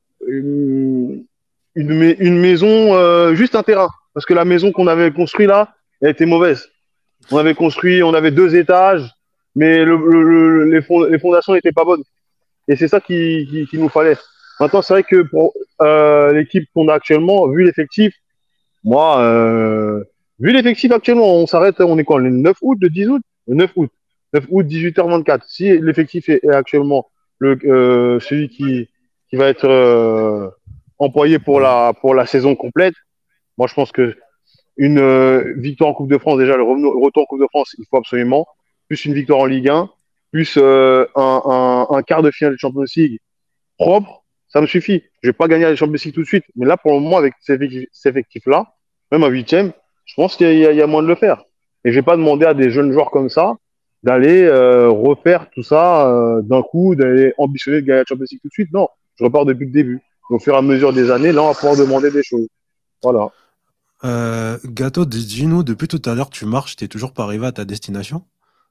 une, une, une maison, euh, juste un terrain. Parce que la maison qu'on avait construite là, elle était mauvaise. On avait construit, on avait deux étages, mais le, le, le, les, fond, les fondations n'étaient pas bonnes. Et c'est ça qu'il qui, qui nous fallait. Maintenant, c'est vrai que pour euh, l'équipe qu'on a actuellement, vu l'effectif, moi, euh, vu l'effectif actuellement, on s'arrête, on est quoi, le neuf août, le dix août? Le neuf août. neuf août, dix-huit heures vingt-quatre. Si l'effectif est, est actuellement le, euh, celui qui, qui va être euh, employé pour la, pour la saison complète, moi, je pense que une euh, victoire en Coupe de France, déjà, le, revenu, le retour en Coupe de France, il faut absolument, plus une victoire en Ligue un, plus euh, un, un, un quart de finale de Champions League propre, ça me suffit. Je vais pas gagner la Champions League tout de suite, mais là, pour le moment, avec ces effectifs-là, même à huitième, je pense qu'il y a, il y a moins de le faire. Et je vais pas demander à des jeunes joueurs comme ça d'aller euh, refaire tout ça euh, d'un coup, d'aller ambitionner de gagner la Champions League tout de suite. Non, je repars depuis le début. Donc, au fur et à mesure des années, là, on va pouvoir demander des choses. Voilà. Euh, Gâteau, dis-nous, depuis tout à l'heure, tu marches, t'es toujours pas arrivé à ta destination?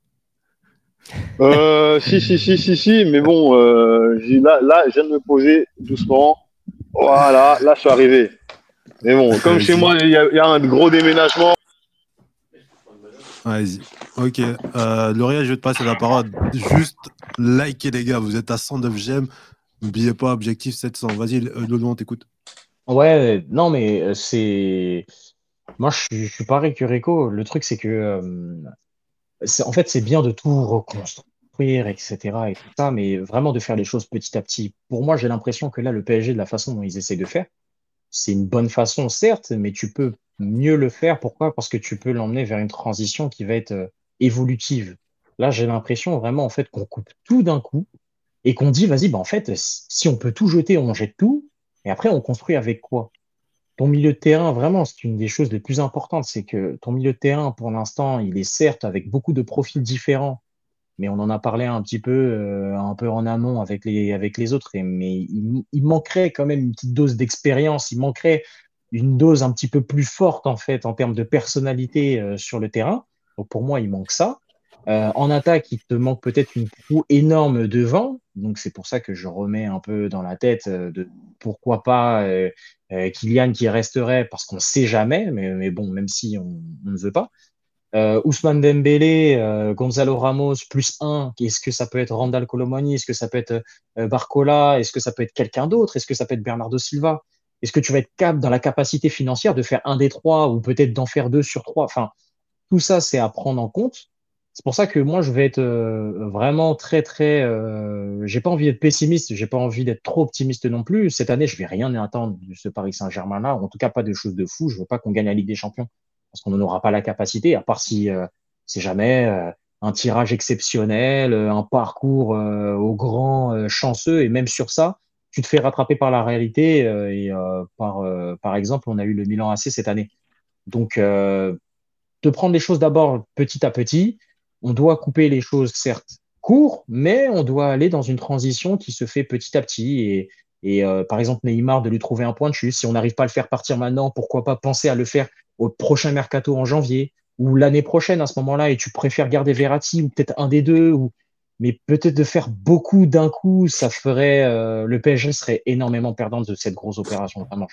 Euh, si, si, si, si, si, mais bon, euh, j'ai, là, là, je viens de me poser doucement. Voilà, là, je suis arrivé. Mais bon, comme chez moi, il y, y a un gros déménagement. Vas-y. Ok. Euh, L'Oréal, je vais te passer la parole juste likez les gars, vous êtes à cent neuf j'aime. N'oubliez pas, objectif sept cents. Vas-y, euh, Lolo, on t'écoute. Ouais, non, mais euh, c'est. Moi, je suis, je suis pareil que Rico. Le truc, c'est que, euh, c'est, en fait, c'est bien de tout reconstruire, et cetera et tout ça, mais vraiment de faire les choses petit à petit. Pour moi, j'ai l'impression que là, le P S G, de la façon dont ils essayent de faire, c'est une bonne façon, certes, mais tu peux mieux le faire. Pourquoi? Parce que tu peux l'emmener vers une transition qui va être euh, évolutive. Là, j'ai l'impression vraiment, en fait, qu'on coupe tout d'un coup et qu'on dit, vas-y, bah, en fait, si on peut tout jeter, on jette tout, et après, on construit avec quoi? Ton milieu de terrain, vraiment, c'est une des choses les plus importantes, c'est que ton milieu de terrain, pour l'instant, il est certes avec beaucoup de profils différents, mais on en a parlé un petit peu, euh, un peu en amont avec les, avec les autres, et, mais il, il manquerait quand même une petite dose d'expérience, il manquerait une dose un petit peu plus forte, en fait, en termes de personnalité, euh, sur le terrain. Donc, pour moi, il manque ça. Euh, en attaque, il te manque peut-être une proue énorme devant. Donc, c'est pour ça que je remets un peu dans la tête euh, de pourquoi pas euh, euh, Kylian qui resterait, parce qu'on ne sait jamais, mais, mais bon, même si on, on ne veut pas. Euh, Ousmane Dembélé, euh, Gonzalo Ramos, plus un. Est-ce que ça peut être Randal Colomani? Est-ce que ça peut être euh, Barcola? Est-ce que ça peut être quelqu'un d'autre? Est-ce que ça peut être Bernardo Silva? Est-ce que tu vas être cap dans la capacité financière de faire un des trois ou peut-être d'en faire deux sur trois? Enfin, tout ça, c'est à prendre en compte. C'est pour ça que moi, je vais être euh, vraiment très, très. Euh, j'ai pas envie d'être pessimiste, j'ai pas envie d'être trop optimiste non plus. Cette année, je vais rien attendre de ce Paris Saint-Germain-là, en tout cas pas de choses de fou. Je veux pas qu'on gagne la Ligue des Champions parce qu'on n'en aura pas la capacité, à part si euh, c'est jamais euh, un tirage exceptionnel, euh, un parcours euh, au grand euh, chanceux, et même sur ça, tu te fais rattraper par la réalité. Euh, et euh, par, euh, par exemple, on a eu le Milan A C cette année. Donc, euh, de prendre les choses d'abord petit à petit. On doit couper les choses, certes, court, mais on doit aller dans une transition qui se fait petit à petit. Et, et euh, par exemple, Neymar, de lui trouver un point de chute. Si on n'arrive pas à le faire partir maintenant, pourquoi pas penser à le faire au prochain mercato en janvier ou l'année prochaine à ce moment-là, et tu préfères garder Verratti ou peut-être un des deux, ou mais peut-être de faire beaucoup d'un coup, ça ferait euh, le P S G serait énormément perdant de cette grosse opération, vraiment.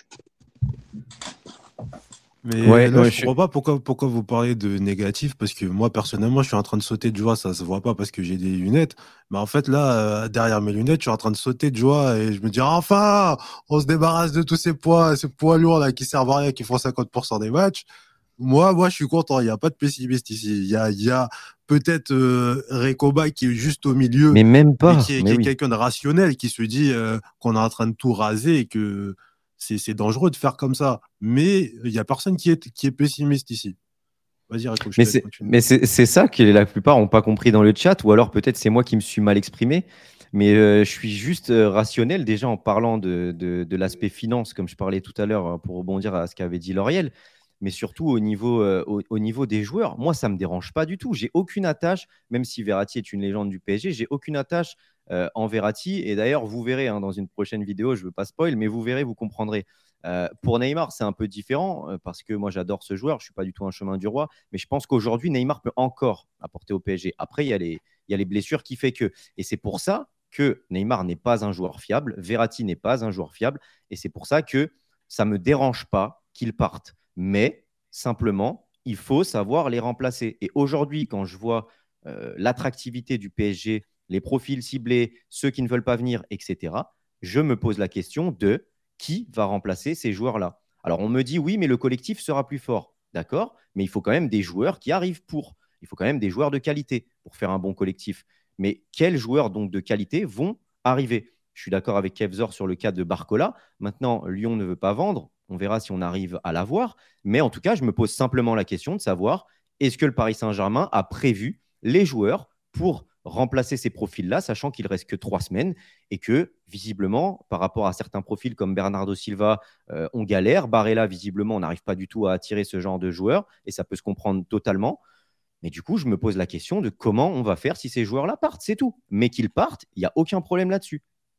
Mais Ouais, là, ouais, je je- comprends pas pourquoi, pourquoi vous parlez de négatif, parce que moi, personnellement, je suis en train de sauter de joie, ça se voit pas parce que j'ai des lunettes. Mais en fait, là, euh, derrière mes lunettes, je suis en train de sauter de joie et je me dis, enfin, on se débarrasse de tous ces poids, ces poids lourds là qui servent à rien, qui font cinquante pour cent des matchs. Moi, moi, je suis content, il n'y a pas de pessimiste ici. Il y a, il y a peut-être euh, Rekoba qui est juste au milieu, mais même mais pas. qui est, Mais qui est oui. quelqu'un de rationnel, qui se dit euh, qu'on est en train de tout raser et que c'est c'est dangereux de faire comme ça. Mais il n'y a personne qui est, qui est pessimiste ici. Vas-y, Rico, je Mais te laisse c'est, continuer. mais c'est, c'est ça que la plupart n'ont pas compris dans le chat, ou alors peut-être c'est moi qui me suis mal exprimé. Mais euh, je suis juste euh, rationnel déjà en parlant de, de, de l'aspect finance, comme je parlais tout à l'heure, hein, pour rebondir à ce qu'avait dit Lauriel. Mais surtout au niveau, euh, au, au niveau des joueurs, moi, ça ne me dérange pas du tout. J'ai aucune attache, même si Verratti est une légende du P S G, j'ai aucune attache euh, en Verratti. Et d'ailleurs, vous verrez hein, dans une prochaine vidéo, je ne veux pas spoil, mais vous verrez, vous comprendrez. Euh, pour Neymar, c'est un peu différent euh, parce que moi, j'adore ce joueur. Je ne suis pas du tout un chemin du roi. Mais je pense qu'aujourd'hui, Neymar peut encore apporter au P S G. Après, il y a les, il y a les blessures qui fait que. Et c'est pour ça que Neymar n'est pas un joueur fiable. Verratti n'est pas un joueur fiable. Et c'est pour ça que ça ne me dérange pas qu'il parte. Mais simplement, il faut savoir les remplacer. Et aujourd'hui, quand je vois euh, l'attractivité du P S G, les profils ciblés, ceux qui ne veulent pas venir, et cetera, je me pose la question de qui va remplacer ces joueurs-là. Alors, on me dit oui, mais le collectif sera plus fort. D'accord, mais il faut quand même des joueurs qui arrivent pour. Il faut quand même des joueurs de qualité pour faire un bon collectif. Mais quels joueurs donc de qualité vont arriver? Je suis d'accord avec Kevzor sur le cas de Barcola. Maintenant, Lyon ne veut pas vendre. On verra si on arrive à l'avoir. Mais en tout cas, je me pose simplement la question de savoir est-ce que le Paris Saint-Germain a prévu les joueurs pour remplacer ces profils-là, sachant qu'il ne reste que trois semaines et que, visiblement, par rapport à certains profils comme Bernardo Silva, euh, on galère. Barella, visiblement, on n'arrive pas du tout à attirer ce genre de joueurs et ça peut se comprendre totalement. Mais du coup, je me pose la question de comment on va faire si ces joueurs-là partent, c'est tout. Mais qu'ils partent, il n'y a aucun problème là-dessus.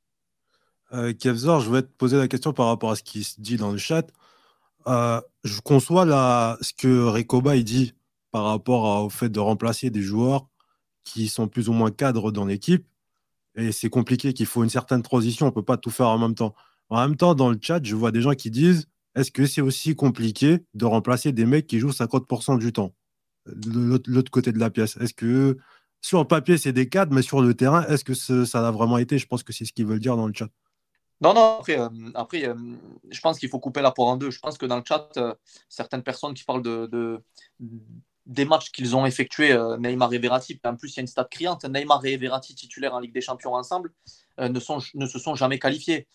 Euh, Kevzor, je voulais te poser la question par rapport à ce qui se dit dans le chat. Euh, je conçois la, ce que Rekoba il dit par rapport à- au fait de remplacer des joueurs qui sont plus ou moins cadres dans l'équipe. Et c'est compliqué, qu'il faut une certaine transition, on ne peut pas tout faire en même temps. En même temps, dans le chat, je vois des gens qui disent est-ce que c'est aussi compliqué de remplacer des mecs qui jouent cinquante pour cent du temps de l'autre l'autre côté de la pièce? Est-ce que sur le papier, c'est des cadres, mais sur le terrain, est-ce que ce, ça l'a vraiment été? Je pense que c'est ce qu'ils veulent dire dans le chat. Non, non, après, euh, après euh, je pense qu'il faut couper la poire en deux. Je pense que dans le chat, euh, certaines personnes qui parlent de, de- des matchs qu'ils ont effectués, euh, Neymar et Verratti, en plus, il y a une stat criante. Neymar et Verratti, titulaires en Ligue des Champions ensemble, euh, ne, sont, ne se sont jamais qualifiés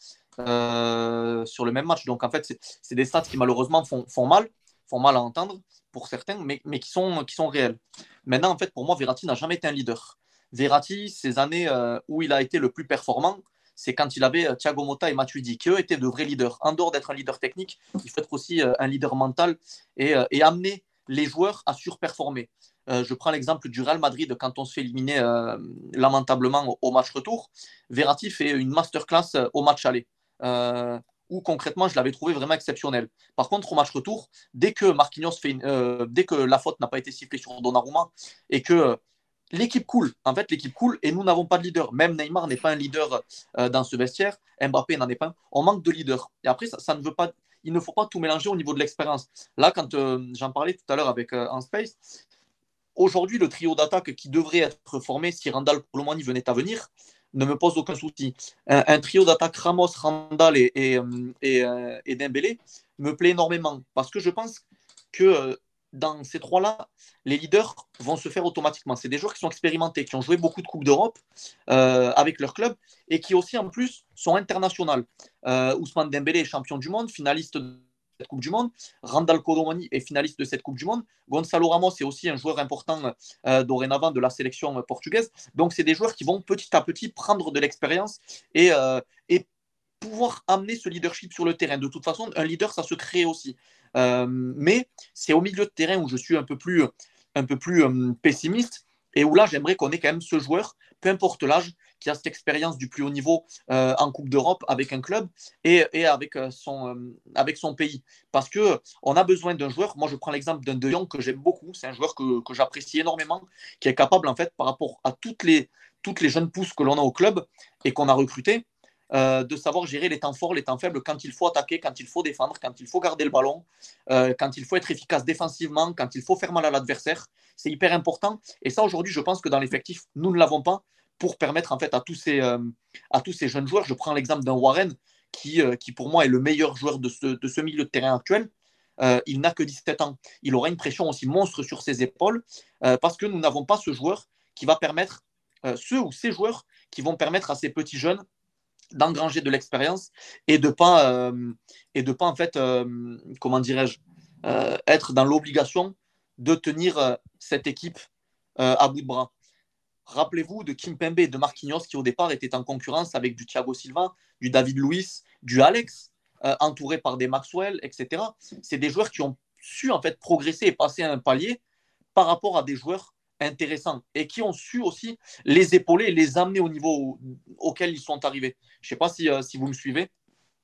euh, sur le même match. Donc, en fait, c'est c'est des stats qui, malheureusement, font, font mal, font mal à entendre pour certains, mais, mais qui, sont, qui sont réels. Maintenant, en fait, pour moi, Verratti n'a jamais été un leader. Verratti, ces années euh, où il a été le plus performant, c'est quand il avait euh, Thiago Motta et Matuidi, qui eux étaient de vrais leaders. En dehors d'être un leader technique, il faut être aussi euh, un leader mental et, euh, et amener les joueurs à surperformer. Euh, je prends l'exemple du Real Madrid quand on se fait éliminer euh, lamentablement au, au match retour. Verratti fait une masterclass euh, au match aller, euh, où concrètement je l'avais trouvé vraiment exceptionnel. Par contre, au match retour, dès que Marquinhos fait une, euh, dès que la faute n'a pas été sifflée sur Donnarumma et que euh, l'équipe coule. En fait, l'équipe coule et nous n'avons pas de leader. Même Neymar n'est pas un leader euh, dans ce vestiaire. Mbappé n'en est pas un. On manque de leader. Et après, ça, ça ne veut pas. Il ne faut pas tout mélanger au niveau de l'expérience. Là, quand euh, j'en parlais tout à l'heure avec euh, en Space, aujourd'hui, le trio d'attaque qui devrait être formé si Randall Colomani venait à venir ne me pose aucun souci. Un, un trio d'attaque Ramos, Randall et, et, et, euh, et Dembélé me plaît énormément parce que je pense que euh, dans ces trois-là, les leaders vont se faire automatiquement. C'est des joueurs qui sont expérimentés, qui ont joué beaucoup de Coupes d'Europe euh, avec leur club et qui aussi, en plus, sont internationaux. Euh, Ousmane Dembélé est champion du monde, finaliste de cette Coupe du Monde. Randall Colomani est finaliste de cette Coupe du Monde. Gonzalo Ramos est aussi un joueur important euh, dorénavant de la sélection portugaise. Donc, c'est des joueurs qui vont petit à petit prendre de l'expérience et, euh, et pouvoir amener ce leadership sur le terrain. De toute façon, un leader, ça se crée aussi. Euh, mais c'est au milieu de terrain où je suis un peu plus, un peu plus euh, pessimiste et où là, j'aimerais qu'on ait quand même ce joueur, peu importe l'âge, qui a cette expérience du plus haut niveau euh, en Coupe d'Europe avec un club et, et avec, euh, son, euh, avec son pays. Parce qu'on a besoin d'un joueur, moi je prends l'exemple d'un De Jong que j'aime beaucoup, c'est un joueur que, que j'apprécie énormément, qui est capable en fait par rapport à toutes les, toutes les jeunes pousses que l'on a au club et qu'on a recrutées, euh, de savoir gérer les temps forts, les temps faibles, quand il faut attaquer, quand il faut défendre, quand il faut garder le ballon, euh, quand il faut être efficace défensivement, quand il faut faire mal à l'adversaire. C'est hyper important. Et ça, aujourd'hui, je pense que dans l'effectif, nous ne l'avons pas pour permettre en fait à tous ces, euh, à tous ces jeunes joueurs. Je prends l'exemple d'un Warren qui, euh, qui, pour moi, est le meilleur joueur de ce, de ce milieu de terrain actuel. Euh, il n'a que dix-sept ans. Il aura une pression aussi monstre sur ses épaules euh, parce que nous n'avons pas ce joueur qui va permettre, euh, ceux ou ces joueurs qui vont permettre à ces petits jeunes d'engranger de l'expérience et de pas euh, et de pas en fait euh, comment dirais-je euh, être dans l'obligation de tenir euh, cette équipe euh, à bout de bras. Rappelez-vous de Kimpembe et de Marquinhos qui au départ étaient en concurrence avec du Thiago Silva, du David Luiz, du Alex, euh, entourés par des Maxwell, et cetera. C'est des joueurs qui ont su en fait progresser et passer un palier par rapport à des joueurs intéressants et qui ont su aussi les épauler et les amener au niveau auquel ils sont arrivés. Je ne sais pas si, euh, si vous me suivez.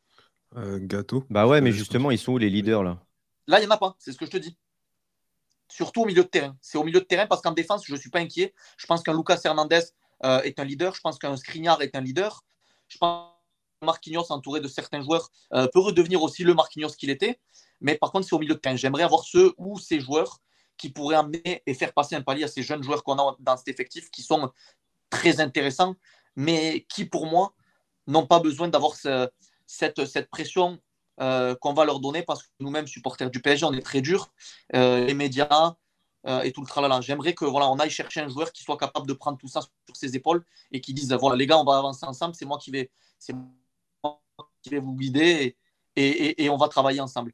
Euh, gâteau. Bah ouais, Euh, mais je justement, pense. ils sont où les leaders là? Là, il n'y en a pas, c'est ce que je te dis. Surtout au milieu de terrain. C'est au milieu de terrain parce qu'en défense, je ne suis pas inquiet. Je pense qu'un Lucas Hernandez euh, est un leader. Je pense qu'un Skriniar est un leader. Je pense que Marquinhos, entouré de certains joueurs, euh, peut redevenir aussi le Marquinhos qu'il était. Mais par contre, c'est au milieu de terrain. J'aimerais avoir ceux ou ces joueurs qui pourraient amener et faire passer un palier à ces jeunes joueurs qu'on a dans cet effectif qui sont très intéressants, mais qui, pour moi, n'ont pas besoin d'avoir ce, cette, cette pression euh, qu'on va leur donner parce que nous-mêmes, supporters du P S G, on est très durs, euh, les médias euh, et tout le tralala. J'aimerais que voilà, on aille chercher un joueur qui soit capable de prendre tout ça sur ses épaules et qui dise voilà, les gars, on va avancer ensemble, c'est moi qui vais, c'est moi qui vais vous guider et, et, et, et on va travailler ensemble.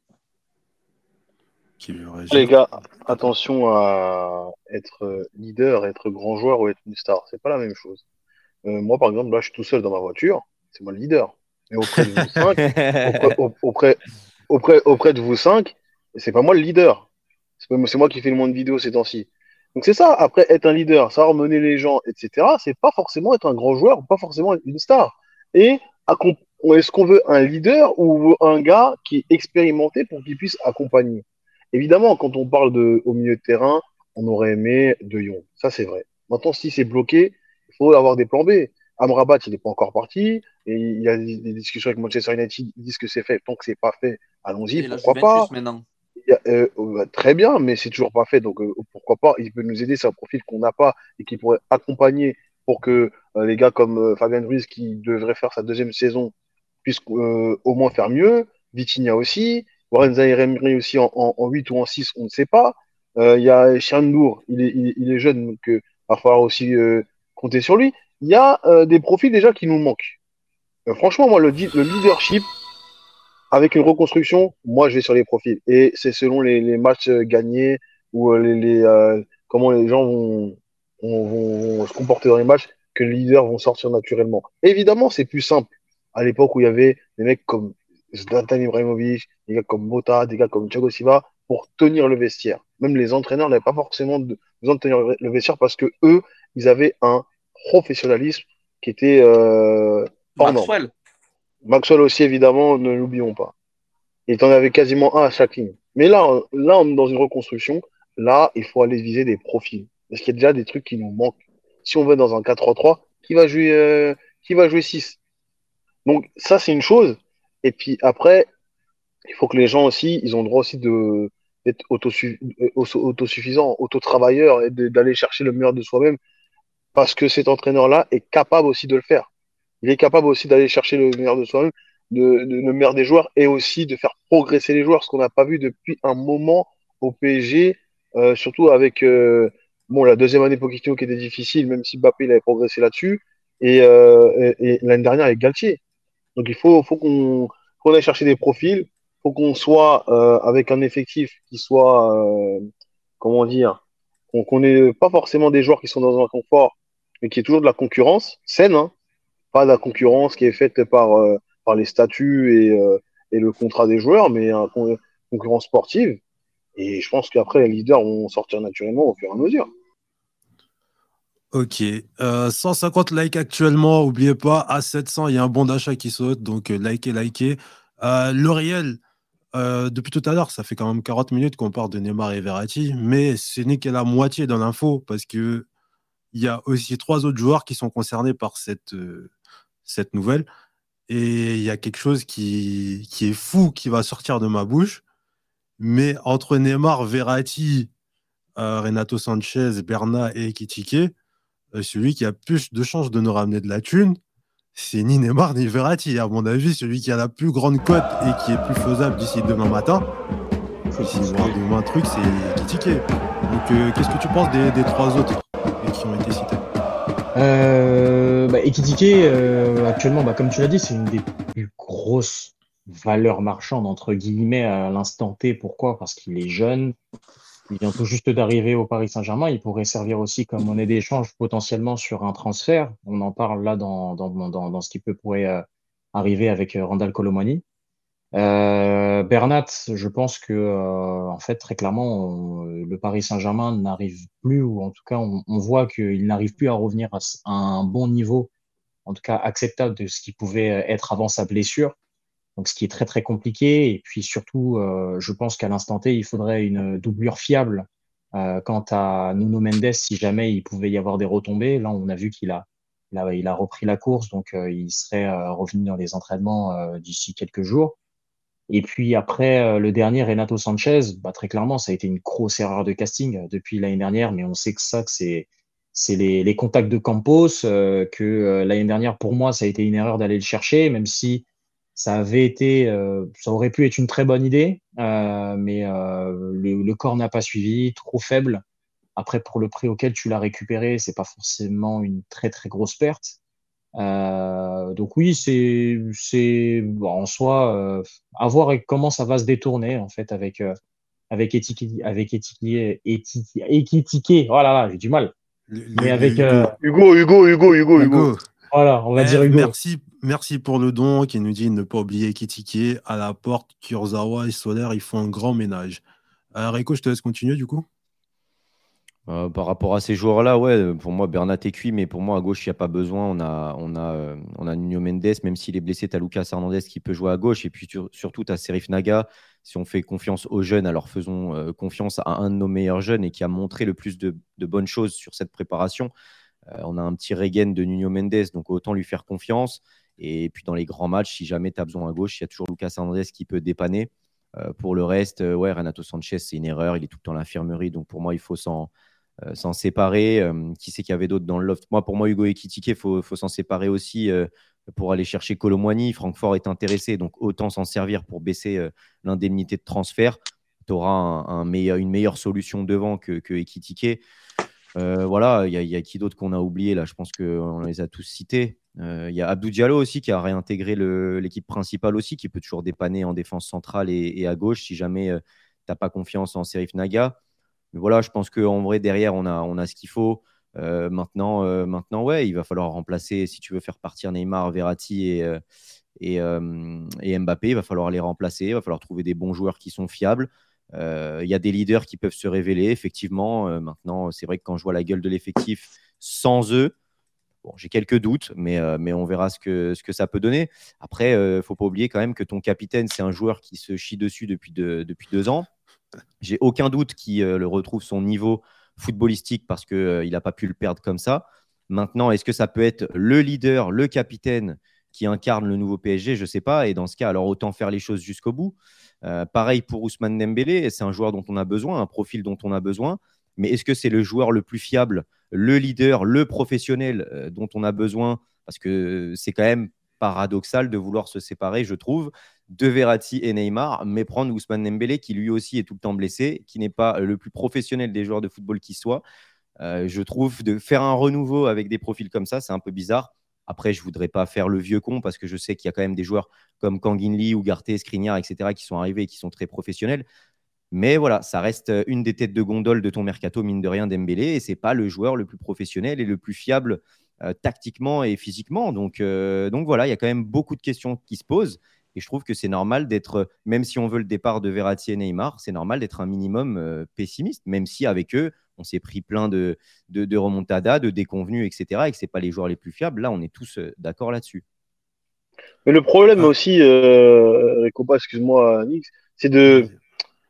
Qui veut réagir? Les gars, attention à être leader, être grand joueur ou être une star. C'est pas la même chose. Euh, moi, par exemple, là, je suis tout seul dans ma voiture. C'est moi le leader. Mais auprès de vous cinq, auprès, auprès, auprès, auprès de vous cinq, c'est pas moi le leader. C'est pas- c'est moi qui fais le moins de vidéos ces temps-ci. Donc c'est ça. Après, être un leader, savoir mener les gens, et cetera. C'est pas forcément être un grand joueur, pas forcément être une star. Et accom- est-ce qu'on veut un leader ou on veut un gars qui est expérimenté pour qu'il puisse accompagner? Évidemment, quand on parle de, au milieu de terrain, on aurait aimé De Jong. Ça, c'est vrai. Maintenant, si c'est bloqué, il faut avoir des plans B. Amrabat, il n'est pas encore parti. Et il y a des, des discussions avec Manchester United. Ils disent que c'est fait. Tant que c'est pas fait, allons-y, Et la pourquoi pas. Juventus maintenant. Il y a- euh, euh, très bien, mais c'est toujours pas fait. Donc euh, pourquoi pas? Il peut nous aider. C'est un profil qu'on n'a pas et qui pourrait accompagner pour que euh, les gars comme euh, Fabien Ruiz, qui devrait faire sa deuxième saison, puissent euh, au moins faire mieux. Vitinha aussi. Warren Zaïre-Emery aussi en, en, en huit ou en six, on ne sait pas. Euh, Il y a Chandour, il est, il, il est jeune, donc il va falloir aussi euh, compter sur lui. Il y a euh, des profils déjà qui nous manquent. Euh, franchement, moi, le, di- le leadership, avec une reconstruction, moi, je vais sur les profils. Et c'est selon les, les matchs euh, gagnés ou euh, les, les, euh, comment les gens vont, vont, vont- vont se comporter dans les matchs que les leaders vont sortir naturellement. Évidemment, c'est plus simple. À l'époque où il y avait des mecs comme Zlatan Ibrahimovic, des gars comme Mota, des gars comme Thiago Silva pour tenir le vestiaire. Même les entraîneurs n'avaient pas forcément de- besoin de tenir le vestiaire parce que eux, ils avaient un professionnalisme qui était euh, hors norme. Maxwell. Maxwell aussi, évidemment, ne l'oublions pas. Et tu en avais quasiment un à chaque ligne. Mais là, on- là, on est dans une reconstruction. Là, il faut aller viser des profils. Parce qu'il y a déjà des trucs qui nous manquent. Si on veut dans un quatre trois trois, qui va jouer, euh, qui va jouer six? Donc, ça, c'est une chose. Et puis après, il faut que les gens aussi, ils ont le droit aussi de, d'être autosu- euh, auto- autosuffisants, autotravailleurs et de- d'aller chercher le meilleur de soi-même. Parce que cet entraîneur-là est capable aussi de le faire. Il est capable aussi d'aller chercher le meilleur de soi-même, de, de- le meilleur des joueurs et aussi de faire progresser les joueurs, ce qu'on n'a pas vu depuis un moment au P S G, euh, surtout avec euh, bon, la deuxième année Pochettino qui était difficile, même si Mbappé il avait progressé là-dessus, et, euh, et, et l'année dernière avec Galtier. Donc il faut, faut qu'on qu'on aille chercher des profils, faut qu'on soit euh, avec un effectif qui soit, euh, comment dire, qu'on qu'on ait pas forcément des joueurs qui sont dans un confort, mais qui est toujours de la concurrence saine, hein, pas de la concurrence qui est faite par, euh, par les statuts et, euh, et le contrat des joueurs, mais une con- concurrence sportive. Et je pense qu'après, les leaders vont sortir naturellement au fur et à mesure. Ok. Euh, cent cinquante likes actuellement. N'oubliez pas, à sept cents, il y a un bon d'achat qui saute. Donc, euh, likez, likez. Euh, L'Oriel, euh, depuis tout à l'heure, ça fait quand même quarante minutes qu'on parle de Neymar et Verratti. Mais ce n'est que la moitié dans l'info parce que il y a aussi trois autres joueurs qui sont concernés par cette, euh, cette nouvelle. Et il y a quelque chose qui, qui est fou qui va sortir de ma bouche. Mais entre Neymar, Verratti, euh, Renato Sanchez, Bernat et Ekitike, euh, celui qui a plus de chances de nous ramener de la thune, c'est ni Neymar ni Verratti. À mon avis, celui qui a la plus grande cote et qui est plus faisable d'ici demain matin, d'ici voire demain truc, c'est Ekitike. Donc, euh, qu'est-ce que tu penses des, des trois autres et qui ont été cités? Euh, bah, Ekitike, euh, actuellement, bah, comme tu l'as dit, c'est une des plus grosses valeurs marchandes, entre guillemets, à l'instant T. Pourquoi? Parce qu'il est jeune, il vient tout juste d'arriver au Paris Saint-Germain. Il pourrait servir aussi comme monnaie d'échange potentiellement sur un transfert. On en parle là dans, dans, dans, dans ce qui peut pourrait euh, arriver avec euh, Randal Colomani. Euh, Bernat, je pense que euh, en fait très clairement on- le Paris Saint-Germain n'arrive plus, ou en tout cas on, on voit qu'il n'arrive plus à revenir à, s- à un bon niveau, en tout cas acceptable de ce qui pouvait être avant sa blessure. Donc ce qui est très très compliqué. Et puis surtout, euh, je pense qu'à l'instant T, il faudrait une doublure fiable euh, quant à Nuno Mendes si jamais il pouvait y avoir des retombées. Là, on a vu qu'il a, il a, il a repris la course, donc euh, il serait euh, revenu dans les entraînements euh, d'ici quelques jours. Et puis après, euh, le dernier, Renato Sanchez, bah, très clairement, ça a été une grosse erreur de casting euh, depuis l'année dernière, mais on sait que ça, que c'est c'est les, les contacts de Campos, euh, que euh, l'année dernière, pour moi, ça a été une erreur d'aller le chercher, même si ça avait été, euh, ça aurait pu être une très bonne idée, euh, mais euh, le, le corps n'a pas suivi, trop faible. Après, pour le prix auquel tu l'as récupéré, c'est pas forcément une très très grosse perte. Euh, donc oui, c'est c'est bon, en soi euh, à voir comment ça va se détourner en fait avec euh, avec Etiki, avec Etiki, Etiki, Ekitike. Oh là là, j'ai du mal. Le, Mais le- le avec euh, Hugo. Hugo, Hugo, Hugo, Hugo, Hugo. Hugo. voilà, on va Eh, dire Hugo. merci, merci pour le don qui nous dit ne pas oublier Ekitike à la porte, Kurzawa et Solaire, ils font un grand ménage. Euh, Rico, je te laisse continuer du coup. Euh, par rapport à ces joueurs-là, ouais, pour moi, Bernat est cuit, mais pour moi, à gauche, il n'y a pas besoin. On a, on a, euh, on a Nuno Mendes, même s'il est blessé, tu as Lucas Hernandez qui peut jouer à gauche. Et puis sur- surtout, tu as Serif Naga. Si on fait confiance aux jeunes, alors faisons euh, confiance à un de nos meilleurs jeunes et qui a montré le plus de, de bonnes choses sur cette préparation. Euh, on a un petit Regen de Nuno Mendes, donc autant lui faire confiance. Et puis dans les grands matchs, si jamais tu as besoin à gauche, il y a toujours Lucas Hernandez qui peut dépanner. Euh, pour le reste, euh, ouais, Renato Sanchez, c'est une erreur. Il est tout le temps à l'infirmerie. Donc, pour moi, il faut s'en, euh, s'en séparer. Euh, qui c'est qu'il y avait d'autres dans le loft? Moi, pour moi, Hugo Ekitike, il faut, faut s'en séparer aussi euh, pour aller chercher Kolo Muani. Francfort est intéressé. Donc, autant s'en servir pour baisser euh, l'indemnité de transfert. Tu auras un, un meilleur, une meilleure solution devant que, que Ekitike. Euh, voilà, il y, y a qui d'autre qu'on a oublié là? Je pense qu'on les a tous cités. Il euh, y a Abdou Diallo aussi qui a réintégré le, l'équipe principale aussi, qui peut toujours dépanner en défense centrale et, et à gauche si jamais euh, tu n'as pas confiance en Serif Naga. Mais voilà, je pense qu'en vrai, derrière, on a, on a ce qu'il faut. Euh, maintenant, euh, maintenant, ouais, il va falloir remplacer, si tu veux faire partir Neymar, Verratti et, euh, et, euh, et Mbappé, il va falloir les remplacer. Il va falloir trouver des bons joueurs qui sont fiables. Il euh, y a des leaders qui peuvent se révéler, effectivement. Euh, maintenant, c'est vrai que quand je vois la gueule de l'effectif sans eux, bon, j'ai quelques doutes, mais, euh, mais on verra ce que, ce que ça peut donner. Après, il euh, ne faut pas oublier quand même que ton capitaine, c'est un joueur qui se chie dessus depuis, de, depuis deux ans. J'ai aucun doute qu'il euh, le retrouve son niveau footballistique parce qu'il euh, n'a pas pu le perdre comme ça. Maintenant, est-ce que ça peut être le leader, le capitaine qui incarne le nouveau P S G? Je ne sais pas. Et dans ce cas, alors autant faire les choses jusqu'au bout. Euh, pareil pour Ousmane Dembélé, c'est un joueur dont on a besoin, un profil dont on a besoin. Mais est-ce que c'est le joueur le plus fiable, le leader, le professionnel euh, dont on a besoin? Parce que c'est quand même paradoxal de vouloir se séparer, je trouve, de Verratti et Neymar, mais prendre Ousmane Dembélé, qui lui aussi est tout le temps blessé, qui n'est pas le plus professionnel des joueurs de football qui soit. Euh, je trouve de faire un renouveau avec des profils comme ça, c'est un peu bizarre. Après, je ne voudrais pas faire le vieux con parce que je sais qu'il y a quand même des joueurs comme Kangin Lee, Ugarte, Skriniar, et cetera qui sont arrivés et qui sont très professionnels. Mais voilà, ça reste une des têtes de gondole de ton mercato, mine de rien, Dembélé, et ce n'est pas le joueur le plus professionnel et le plus fiable euh, tactiquement et physiquement. Donc, euh, donc voilà, il y a quand même beaucoup de questions qui se posent. Et je trouve que c'est normal d'être, même si on veut le départ de Verratti et Neymar, c'est normal d'être un minimum euh, pessimiste, même si avec eux, on s'est pris plein de, de, de remontadas, de déconvenus, et cetera, et que ce n'est pas les joueurs les plus fiables. Là, on est tous euh, d'accord là-dessus. Mais le problème Ah, aussi, euh, Recopa, excuse-moi, Nix, c'est de vas-y.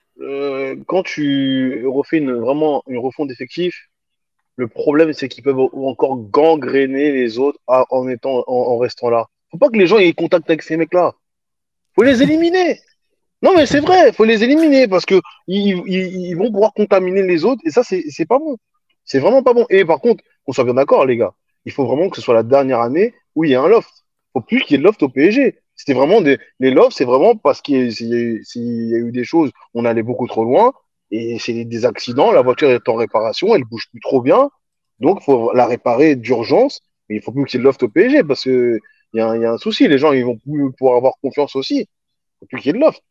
euh, quand tu refais une, vraiment une refonte d'effectifs, le problème c'est qu'ils peuvent encore gangréner les autres à- en étant en, en restant là. Faut pas que les gens aient contact avec ces mecs-là. Faut les éliminer. Non mais c'est vrai, faut les éliminer parce que ils, ils, ils vont pouvoir contaminer les autres et ça c'est c'est pas bon. C'est vraiment pas bon. Et par contre, on soit bien d'accord les gars, il faut vraiment que ce soit la dernière année où il y a un loft. Faut plus qu'il y ait de loft au P S G. C'était vraiment des les lofts, c'est vraiment parce qu'il y, a s'il y a eu s'il y a eu des choses, on allait beaucoup trop loin et c'est des accidents, la voiture est en réparation, elle bouge plus trop bien. Donc faut la réparer d'urgence, mais il faut plus qu'il y ait de loft au P S G parce que il y a, un- il y a un souci, les gens ils vont plus pouvoir avoir confiance aussi. Il faut plus qu'il y ait de loft.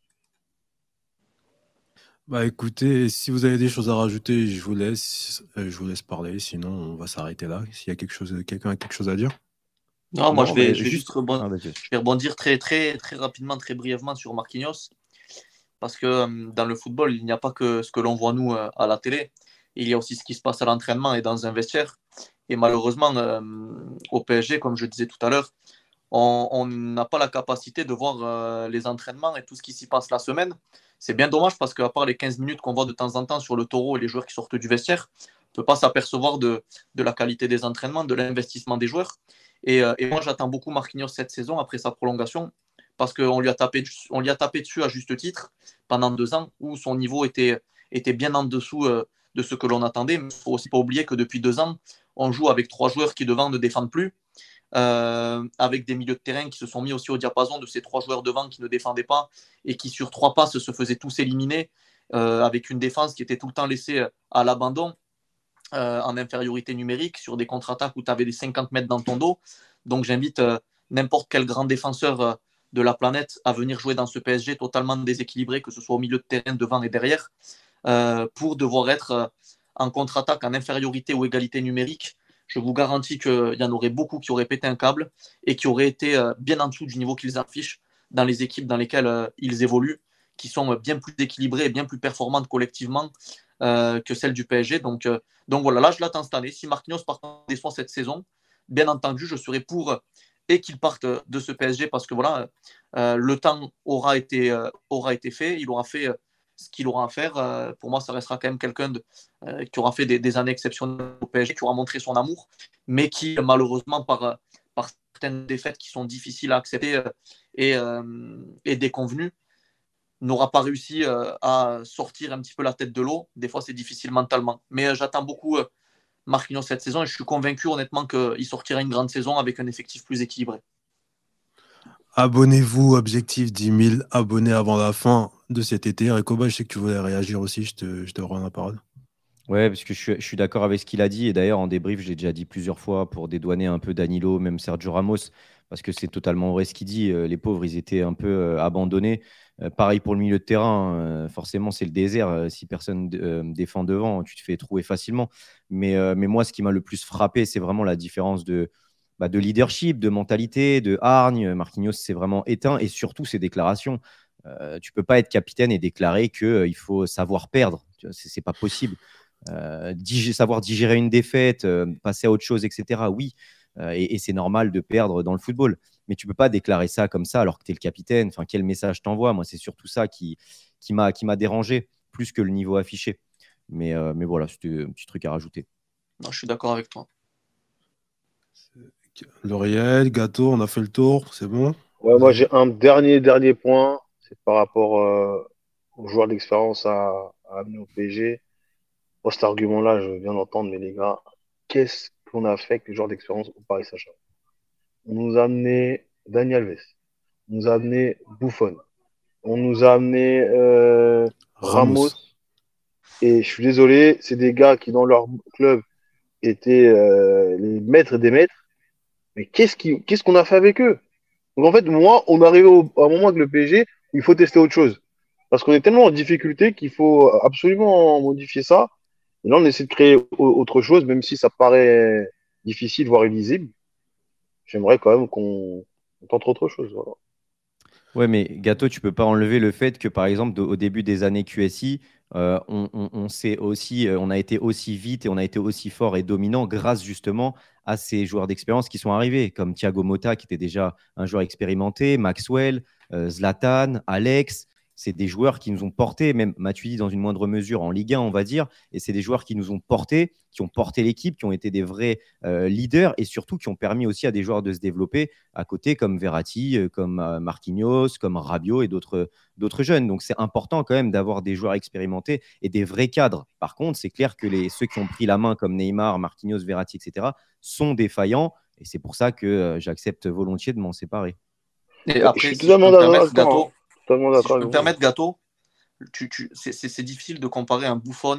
Bah écoutez, si vous avez des choses à rajouter, je vous laisse, euh, je vous laisse parler. Sinon, on va s'arrêter là. S'il y a quelque chose, quelqu'un a quelque chose à dire. Non, moi, je Non, vais, mais je vais juste juste. rebondir, Ah, vas-y. je vais rebondir très, très, très rapidement, très brièvement sur Marquinhos. Parce que euh, dans le football, il n'y a pas que ce que l'on voit nous euh, à la télé. Il y a aussi ce qui se passe à l'entraînement et dans un vestiaire. Et malheureusement, euh, au P S G, comme je disais tout à l'heure, on on n'a pas la capacité de voir euh, les entraînements et tout ce qui s'y passe la semaine. C'est bien dommage parce qu'à part les quinze minutes qu'on voit de temps en temps sur le taureau et les joueurs qui sortent du vestiaire, on ne peut pas s'apercevoir de, de la qualité des entraînements, de l'investissement des joueurs. Et, euh, et moi, j'attends beaucoup Marquinhos cette saison après sa prolongation parce qu'on lui, a tapé, on lui a tapé dessus à juste titre pendant deux ans où son niveau était, était bien en dessous euh, de ce que l'on attendait. Mais il ne faut aussi pas oublier que depuis deux ans, on joue avec trois joueurs qui devant ne défendent plus, euh, avec des milieux de terrain qui se sont mis aussi au diapason de ces trois joueurs devant qui ne défendaient pas et qui sur trois passes se faisaient tous éliminer, euh, avec une défense qui était tout le temps laissée à l'abandon, euh, en infériorité numérique sur des contre-attaques où tu avais des cinquante mètres dans ton dos. Donc j'invite euh, n'importe quel grand défenseur euh, de la planète à venir jouer dans ce P S G totalement déséquilibré, que ce soit au milieu de terrain, devant et derrière, euh, pour devoir être euh, en contre-attaque, en infériorité ou égalité numérique. Je vous garantis qu'il y en aurait beaucoup qui auraient pété un câble et qui auraient été euh, bien en dessous du niveau qu'ils affichent dans les équipes dans lesquelles euh, ils évoluent, qui sont bien plus équilibrées et bien plus performantes collectivement euh, que celles du P S G. Donc, euh, donc voilà, là je l'attends cette année. Si Marquinhos part des soins cette saison, bien entendu, je serai pour et qu'il parte de ce P S G parce que voilà, euh, le temps aura été, euh, aura été fait. Il aura fait euh, ce qu'il aura à faire. Euh, pour moi, ça restera quand même quelqu'un de, euh, qui aura fait des, des années exceptionnelles au P S G, qui aura montré son amour, mais qui malheureusement par, par certaines défaites qui sont difficiles à accepter euh, et, euh, et déconvenues, n'aura pas réussi euh, à sortir un petit peu la tête de l'eau. Des fois, c'est difficile mentalement. Mais euh, j'attends beaucoup euh, Marquinhos cette saison et je suis convaincu honnêtement qu'il sortira une grande saison avec un effectif plus équilibré. Abonnez-vous, objectif dix mille abonnés avant la fin de cet été. Recoba, je sais que tu voulais réagir aussi, je te, je te rends la parole. Ouais, parce que je suis, je suis d'accord avec ce qu'il a dit. Et d'ailleurs, en débrief, je l'ai déjà dit plusieurs fois pour dédouaner un peu Danilo, même Sergio Ramos, parce que c'est totalement vrai ce qu'il dit. Euh, les pauvres, ils étaient un peu euh, abandonnés. Euh, pareil pour le milieu de terrain. Euh, forcément, c'est le désert. Euh, si personne euh, défend devant, tu te fais trouver facilement. Mais, euh, mais moi, ce qui m'a le plus frappé, c'est vraiment la différence de, bah, de leadership, de mentalité, de hargne. Marquinhos s'est vraiment éteint et surtout ses déclarations. Euh, tu peux pas être capitaine et déclarer qu'il euh, il faut savoir perdre. Tu vois, c'est, c'est pas possible. Euh, dig- savoir digérer une défaite, euh, passer à autre chose, et cetera. Oui, euh, et, et c'est normal de perdre dans le football. Mais tu peux pas déclarer ça comme ça alors que tu es le capitaine. Enfin, quel message t'envoies? Moi, c'est surtout ça qui, qui m'a, qui m'a dérangé, plus que le niveau affiché. Mais, euh, mais voilà, c'était un petit truc à rajouter. Non, je suis d'accord avec toi. L'Oriel, Gâteau, on a fait le tour, c'est bon? Ouais, moi, j'ai un dernier, dernier point. C'est par rapport euh, aux joueurs d'expérience à, à amener au P S G. Moi, cet argument-là, je viens d'entendre, mais les gars, qu'est-ce qu'on a fait avec les joueurs d'expérience au Paris Saint-Germain? On nous a amené Dani Alves. On nous a amené Buffon. On nous a amené euh, Ramos. Ramos. Et je suis désolé, c'est des gars qui, dans leur club, étaient euh, les maîtres des maîtres. Mais qu'est-ce qui, qu'est-ce qu'on a fait avec eux? Donc en fait, moi, on est arrivé au, à un moment avec le P S G où il faut tester autre chose. Parce qu'on est tellement en difficulté qu'il faut absolument modifier ça. Et là, on essaie de créer au- autre chose, même si ça paraît difficile, voire illisible. J'aimerais quand même qu'on on tente autre chose. Voilà. Ouais, mais Gâteau, tu peux pas enlever le fait que, par exemple, de- au début des années Q S I, euh, on, on, on s'est aussi, euh, on a été aussi vite et on a été aussi fort et dominant grâce justement à ces joueurs d'expérience qui sont arrivés, comme Thiago Motta, qui était déjà un joueur expérimenté, Maxwell, euh, Zlatan, Alex. C'est des joueurs qui nous ont portés, même Matuidi dans une moindre mesure en Ligue un, on va dire. Et c'est des joueurs qui nous ont portés, qui ont porté l'équipe, qui ont été des vrais euh, leaders et surtout qui ont permis aussi à des joueurs de se développer à côté, comme Verratti, euh, comme euh, Marquinhos, comme Rabiot et d'autres, d'autres jeunes. Donc c'est important quand même d'avoir des joueurs expérimentés et des vrais cadres. Par contre, c'est clair que les, ceux qui ont pris la main, comme Neymar, Marquinhos, Verratti, et cetera, sont défaillants. Et c'est pour ça que euh, j'accepte volontiers de m'en séparer. Et Je après, suis si je peux totalement me permettre, d'accord. Gâteau, hein. Totalement si je d'accord peux me avec vous. permettre, Gâteau, tu, tu, c'est, c'est, c'est difficile de comparer un Buffon,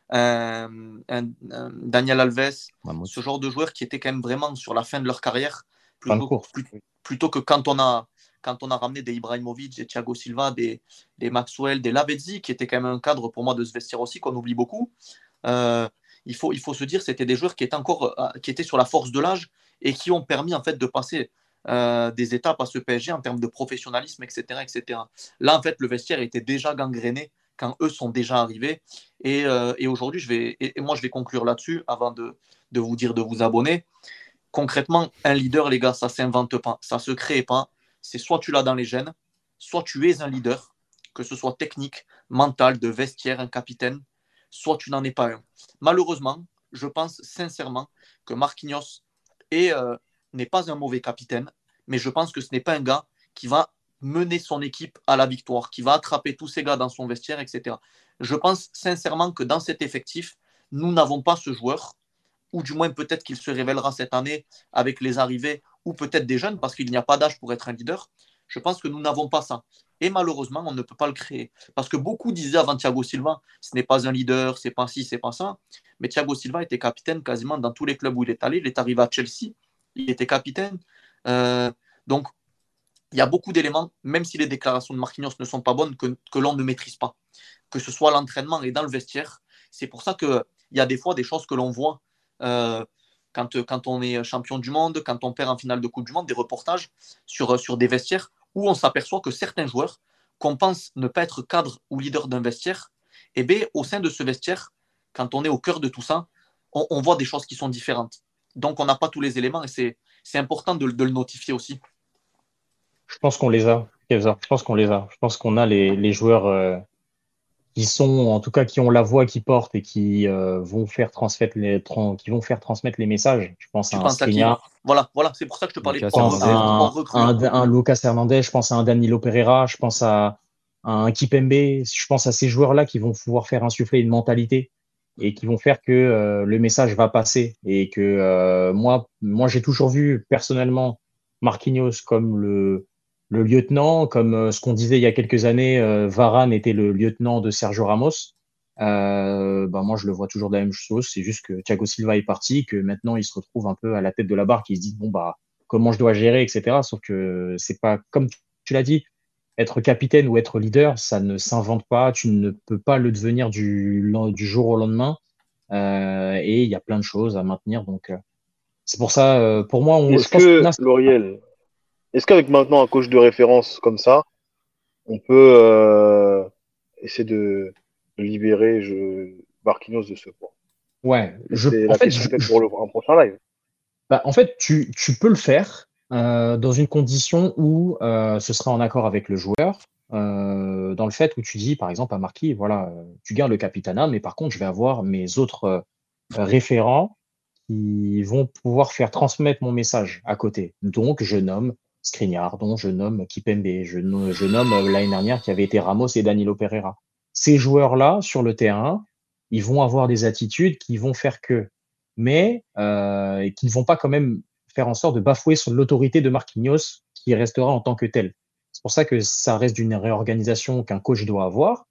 un, un, un Daniel Alves, Ramos. ce genre de joueurs qui étaient quand même vraiment sur la fin de leur carrière, Fin de plutôt, course. plus- plutôt que quand on a, quand on a ramené des Ibrahimovic, des Thiago Silva, des, des Maxwell, des Lavezzi, qui étaient quand même un cadre pour moi de se vestiaire aussi, qu'on oublie beaucoup. Euh, il, faut, il faut se dire, c'était des joueurs qui étaient encore, euh, qui étaient sur la force de l'âge et qui ont permis en fait de passer euh, des étapes à ce P S G en termes de professionnalisme, et cetera, et cetera. Là, en fait, le vestiaire était déjà gangréné quand eux sont déjà arrivés. Et, euh, et aujourd'hui, je vais, et, et moi, je vais conclure là-dessus avant de, de vous dire de vous abonner. Concrètement, un leader, les gars, ça ne s'invente pas, ça ne se crée pas. C'est soit tu l'as dans les gènes, soit tu es un leader, que ce soit technique, mental, de vestiaire, un capitaine, soit tu n'en es pas un. Malheureusement, je pense sincèrement que Marquinhos est, euh, n'est pas un mauvais capitaine, mais je pense que ce n'est pas un gars qui va mener son équipe à la victoire, qui va attraper tous ces gars dans son vestiaire, et cetera. Je pense sincèrement que dans cet effectif, nous n'avons pas ce joueur, ou du moins peut-être qu'il se révélera cette année avec les arrivées, ou peut-être des jeunes, parce qu'il n'y a pas d'âge pour être un leader. Je pense que nous n'avons pas ça. Et malheureusement, on ne peut pas le créer. Parce que beaucoup disaient avant Thiago Silva, ce n'est pas un leader, c'est pas ci, c'est pas ça. Mais Thiago Silva était capitaine quasiment dans tous les clubs où il est allé. Il est arrivé à Chelsea, il était capitaine. Euh, donc, il y a beaucoup d'éléments, même si les déclarations de Marquinhos ne sont pas bonnes, que, que l'on ne maîtrise pas. Que ce soit l'entraînement et dans le vestiaire. C'est pour ça qu'il y a des fois des choses que l'on voit euh, quand, quand on est champion du monde, quand on perd en finale de Coupe du Monde, des reportages sur, sur des vestiaires où on s'aperçoit que certains joueurs, qu'on pense ne pas être cadre ou leader d'un vestiaire, eh bien, au sein de ce vestiaire, quand on est au cœur de tout ça, on, on voit des choses qui sont différentes. Donc, on n'a pas tous les éléments et c'est, c'est important de, de le notifier aussi. Je pense qu'on les a, Kevza. Je pense qu'on les a. Je pense qu'on a les, les joueurs euh, qui sont, en tout cas, qui ont la voix qui porte et qui euh, vont faire transmettre les, tran- qui vont faire transmettre les messages. Je pense Tu à un penses à qui? Skriniar, Voilà, voilà, c'est pour ça que je te parlais Lucas de je pense hors, à Hernandez. hors, un, hors recrue. un, un Lucas Hernandez, je pense à un Danilo Pereira, je pense à un Kipembe. Je pense à ces joueurs-là qui vont pouvoir faire insuffler une mentalité et qui vont faire que euh, le message va passer. Et que euh, moi, moi, j'ai toujours vu personnellement Marquinhos comme le, le lieutenant, comme euh, ce qu'on disait il y a quelques années, euh, Varane était le lieutenant de Sergio Ramos. Euh, bah moi, je le vois toujours de la même chose. C'est juste que Thiago Silva est parti, que maintenant il se retrouve un peu à la tête de la barque. Il se dit bon bah comment je dois gérer, et cetera. Sauf que c'est pas comme tu l'as dit, être capitaine ou être leader, ça ne s'invente pas. Tu ne peux pas le devenir du, du jour au lendemain. Euh, et il y a plein de choses à maintenir. Donc, euh, c'est pour ça, euh, pour moi, on, je Est-ce pense qu'on que, a. Lauriel, est-ce qu'avec maintenant un coach de référence comme ça, on peut euh, essayer de, de libérer je, Marquinhos de ce poids? Ouais, Et je, c'est en la fait, question je, peut-être je- pour le, un prochain live. bah, en fait, tu, tu peux le faire euh, dans une condition où euh, ce sera en accord avec le joueur. Euh, dans le fait où tu dis, par exemple, à Marquis, voilà, euh, tu gardes le capitana, mais par contre, je vais avoir mes autres euh, référents qui vont pouvoir faire transmettre mon message à côté. Donc, je nomme Skriniar, dont je nomme Kipembe, je, no- je nomme euh, l'année dernière qui avait été Ramos et Danilo Pereira. Ces joueurs-là, sur le terrain, ils vont avoir des attitudes qui vont faire que, mais euh, qui ne vont pas quand même faire en sorte de bafouer sur l'autorité de Marquinhos, qui restera en tant que tel. C'est pour ça que ça reste d'une réorganisation qu'un coach doit avoir.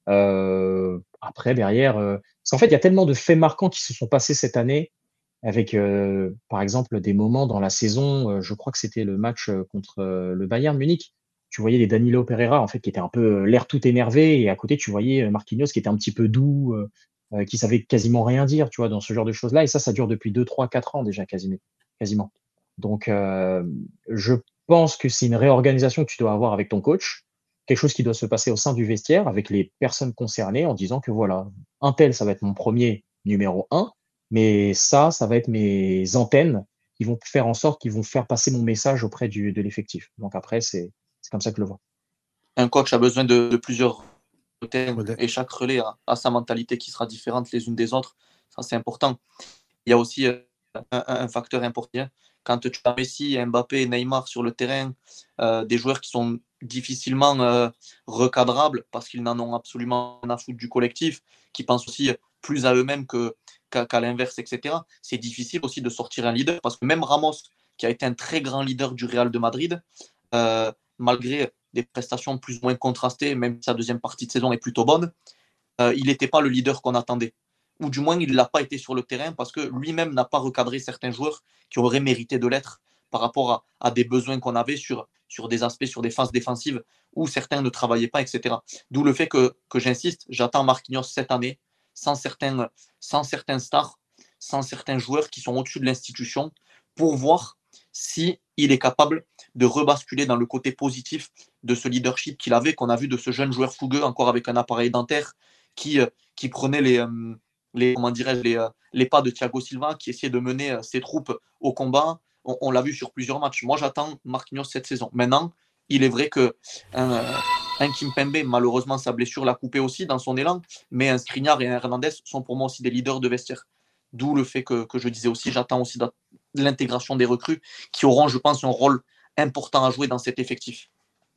Euh, après, derrière, euh, parce qu'en fait, il y a tellement de faits marquants qui se sont passés cette année avec, euh, par exemple, des moments dans la saison, euh, je crois que c'était le match euh, contre euh, le Bayern Munich. Tu voyais les Danilo Pereira, en fait, qui étaient un peu euh, l'air tout énervé, et à côté, tu voyais euh, Marquinhos qui était un petit peu doux, euh, euh, qui savait quasiment rien dire, tu vois, dans ce genre de choses-là. Et ça, ça dure depuis deux, trois, quatre ans déjà, quasiment. quasiment. Donc, euh, je pense que c'est une réorganisation que tu dois avoir avec ton coach, quelque chose qui doit se passer au sein du vestiaire avec les personnes concernées en disant que voilà, un tel, ça va être mon premier numéro un, mais ça, ça va être mes antennes qui vont faire en sorte qu'ils vont faire passer mon message auprès du, de l'effectif. Donc après, c'est c'est comme ça que je le vois. Un coach a besoin de, de plusieurs relais Relais. et chaque relais a, a sa mentalité qui sera différente les unes des autres. Ça, c'est important. Il y a aussi euh, un, un facteur important. Quand tu as Messi, Mbappé, Neymar sur le terrain, euh, des joueurs qui sont difficilement euh, recadrables parce qu'ils n'en ont absolument rien à foutre du collectif, qui pensent aussi plus à eux-mêmes que, qu'à, qu'à l'inverse, et cetera. C'est difficile aussi de sortir un leader parce que même Ramos, qui a été un très grand leader du Real de Madrid, euh, malgré des prestations plus ou moins contrastées, même si sa deuxième partie de saison est plutôt bonne, euh, il n'était pas le leader qu'on attendait. Ou du moins, il ne l'a pas été sur le terrain parce que lui-même n'a pas recadré certains joueurs qui auraient mérité de l'être par rapport à, à des besoins qu'on avait sur, sur des aspects, sur des phases défensives où certains ne travaillaient pas, et cetera. D'où le fait que, que j'insiste, j'attends Marquinhos cette année sans certains, sans certains stars, sans certains joueurs qui sont au-dessus de l'institution pour voir si il est capable de rebasculer dans le côté positif de ce leadership qu'il avait, qu'on a vu de ce jeune joueur fougueux, encore avec un appareil dentaire, qui, euh, qui prenait les, euh, les, comment dirais-je, les, euh, les pas de Thiago Silva, qui essayait de mener euh, ses troupes au combat. On, on l'a vu sur plusieurs matchs. Moi, j'attends Marquinhos cette saison. Maintenant, il est vrai que un, euh, un Kimpembe, malheureusement, sa blessure l'a coupé aussi dans son élan, mais un Skriniar et un Hernandez sont pour moi aussi des leaders de vestiaire. D'où le fait que, que je disais aussi, j'attends aussi l'intégration des recrues qui auront, je pense, un rôle important à jouer dans cet effectif.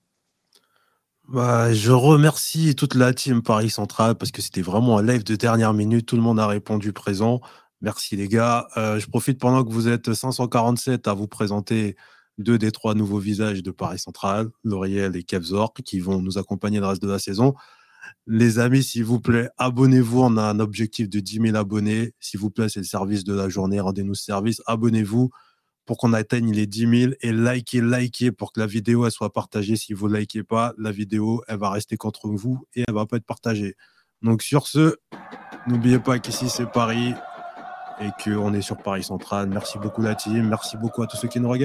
Bah, je remercie toute la team Paris Central parce que c'était vraiment un live de dernière minute. Tout le monde a répondu présent. Merci les gars. Euh, je profite pendant que vous êtes cinq cent quarante-sept à vous présenter deux des trois nouveaux visages de Paris Central, Lauriel et Kevzor, qui vont nous accompagner le reste de la saison. Les amis, s'il vous plaît, abonnez-vous. On a un objectif de dix mille abonnés. S'il vous plaît, c'est le service de la journée. Rendez-nous ce service. Abonnez-vous pour qu'on atteigne les dix mille et likez, likez pour que la vidéo elle soit partagée. Si vous ne likez pas, la vidéo, elle va rester contre vous et elle ne va pas être partagée. Donc sur ce, n'oubliez pas qu'ici c'est Paris et qu'on est sur Paris Central. Merci beaucoup la team. Merci beaucoup à tous ceux qui nous regardent.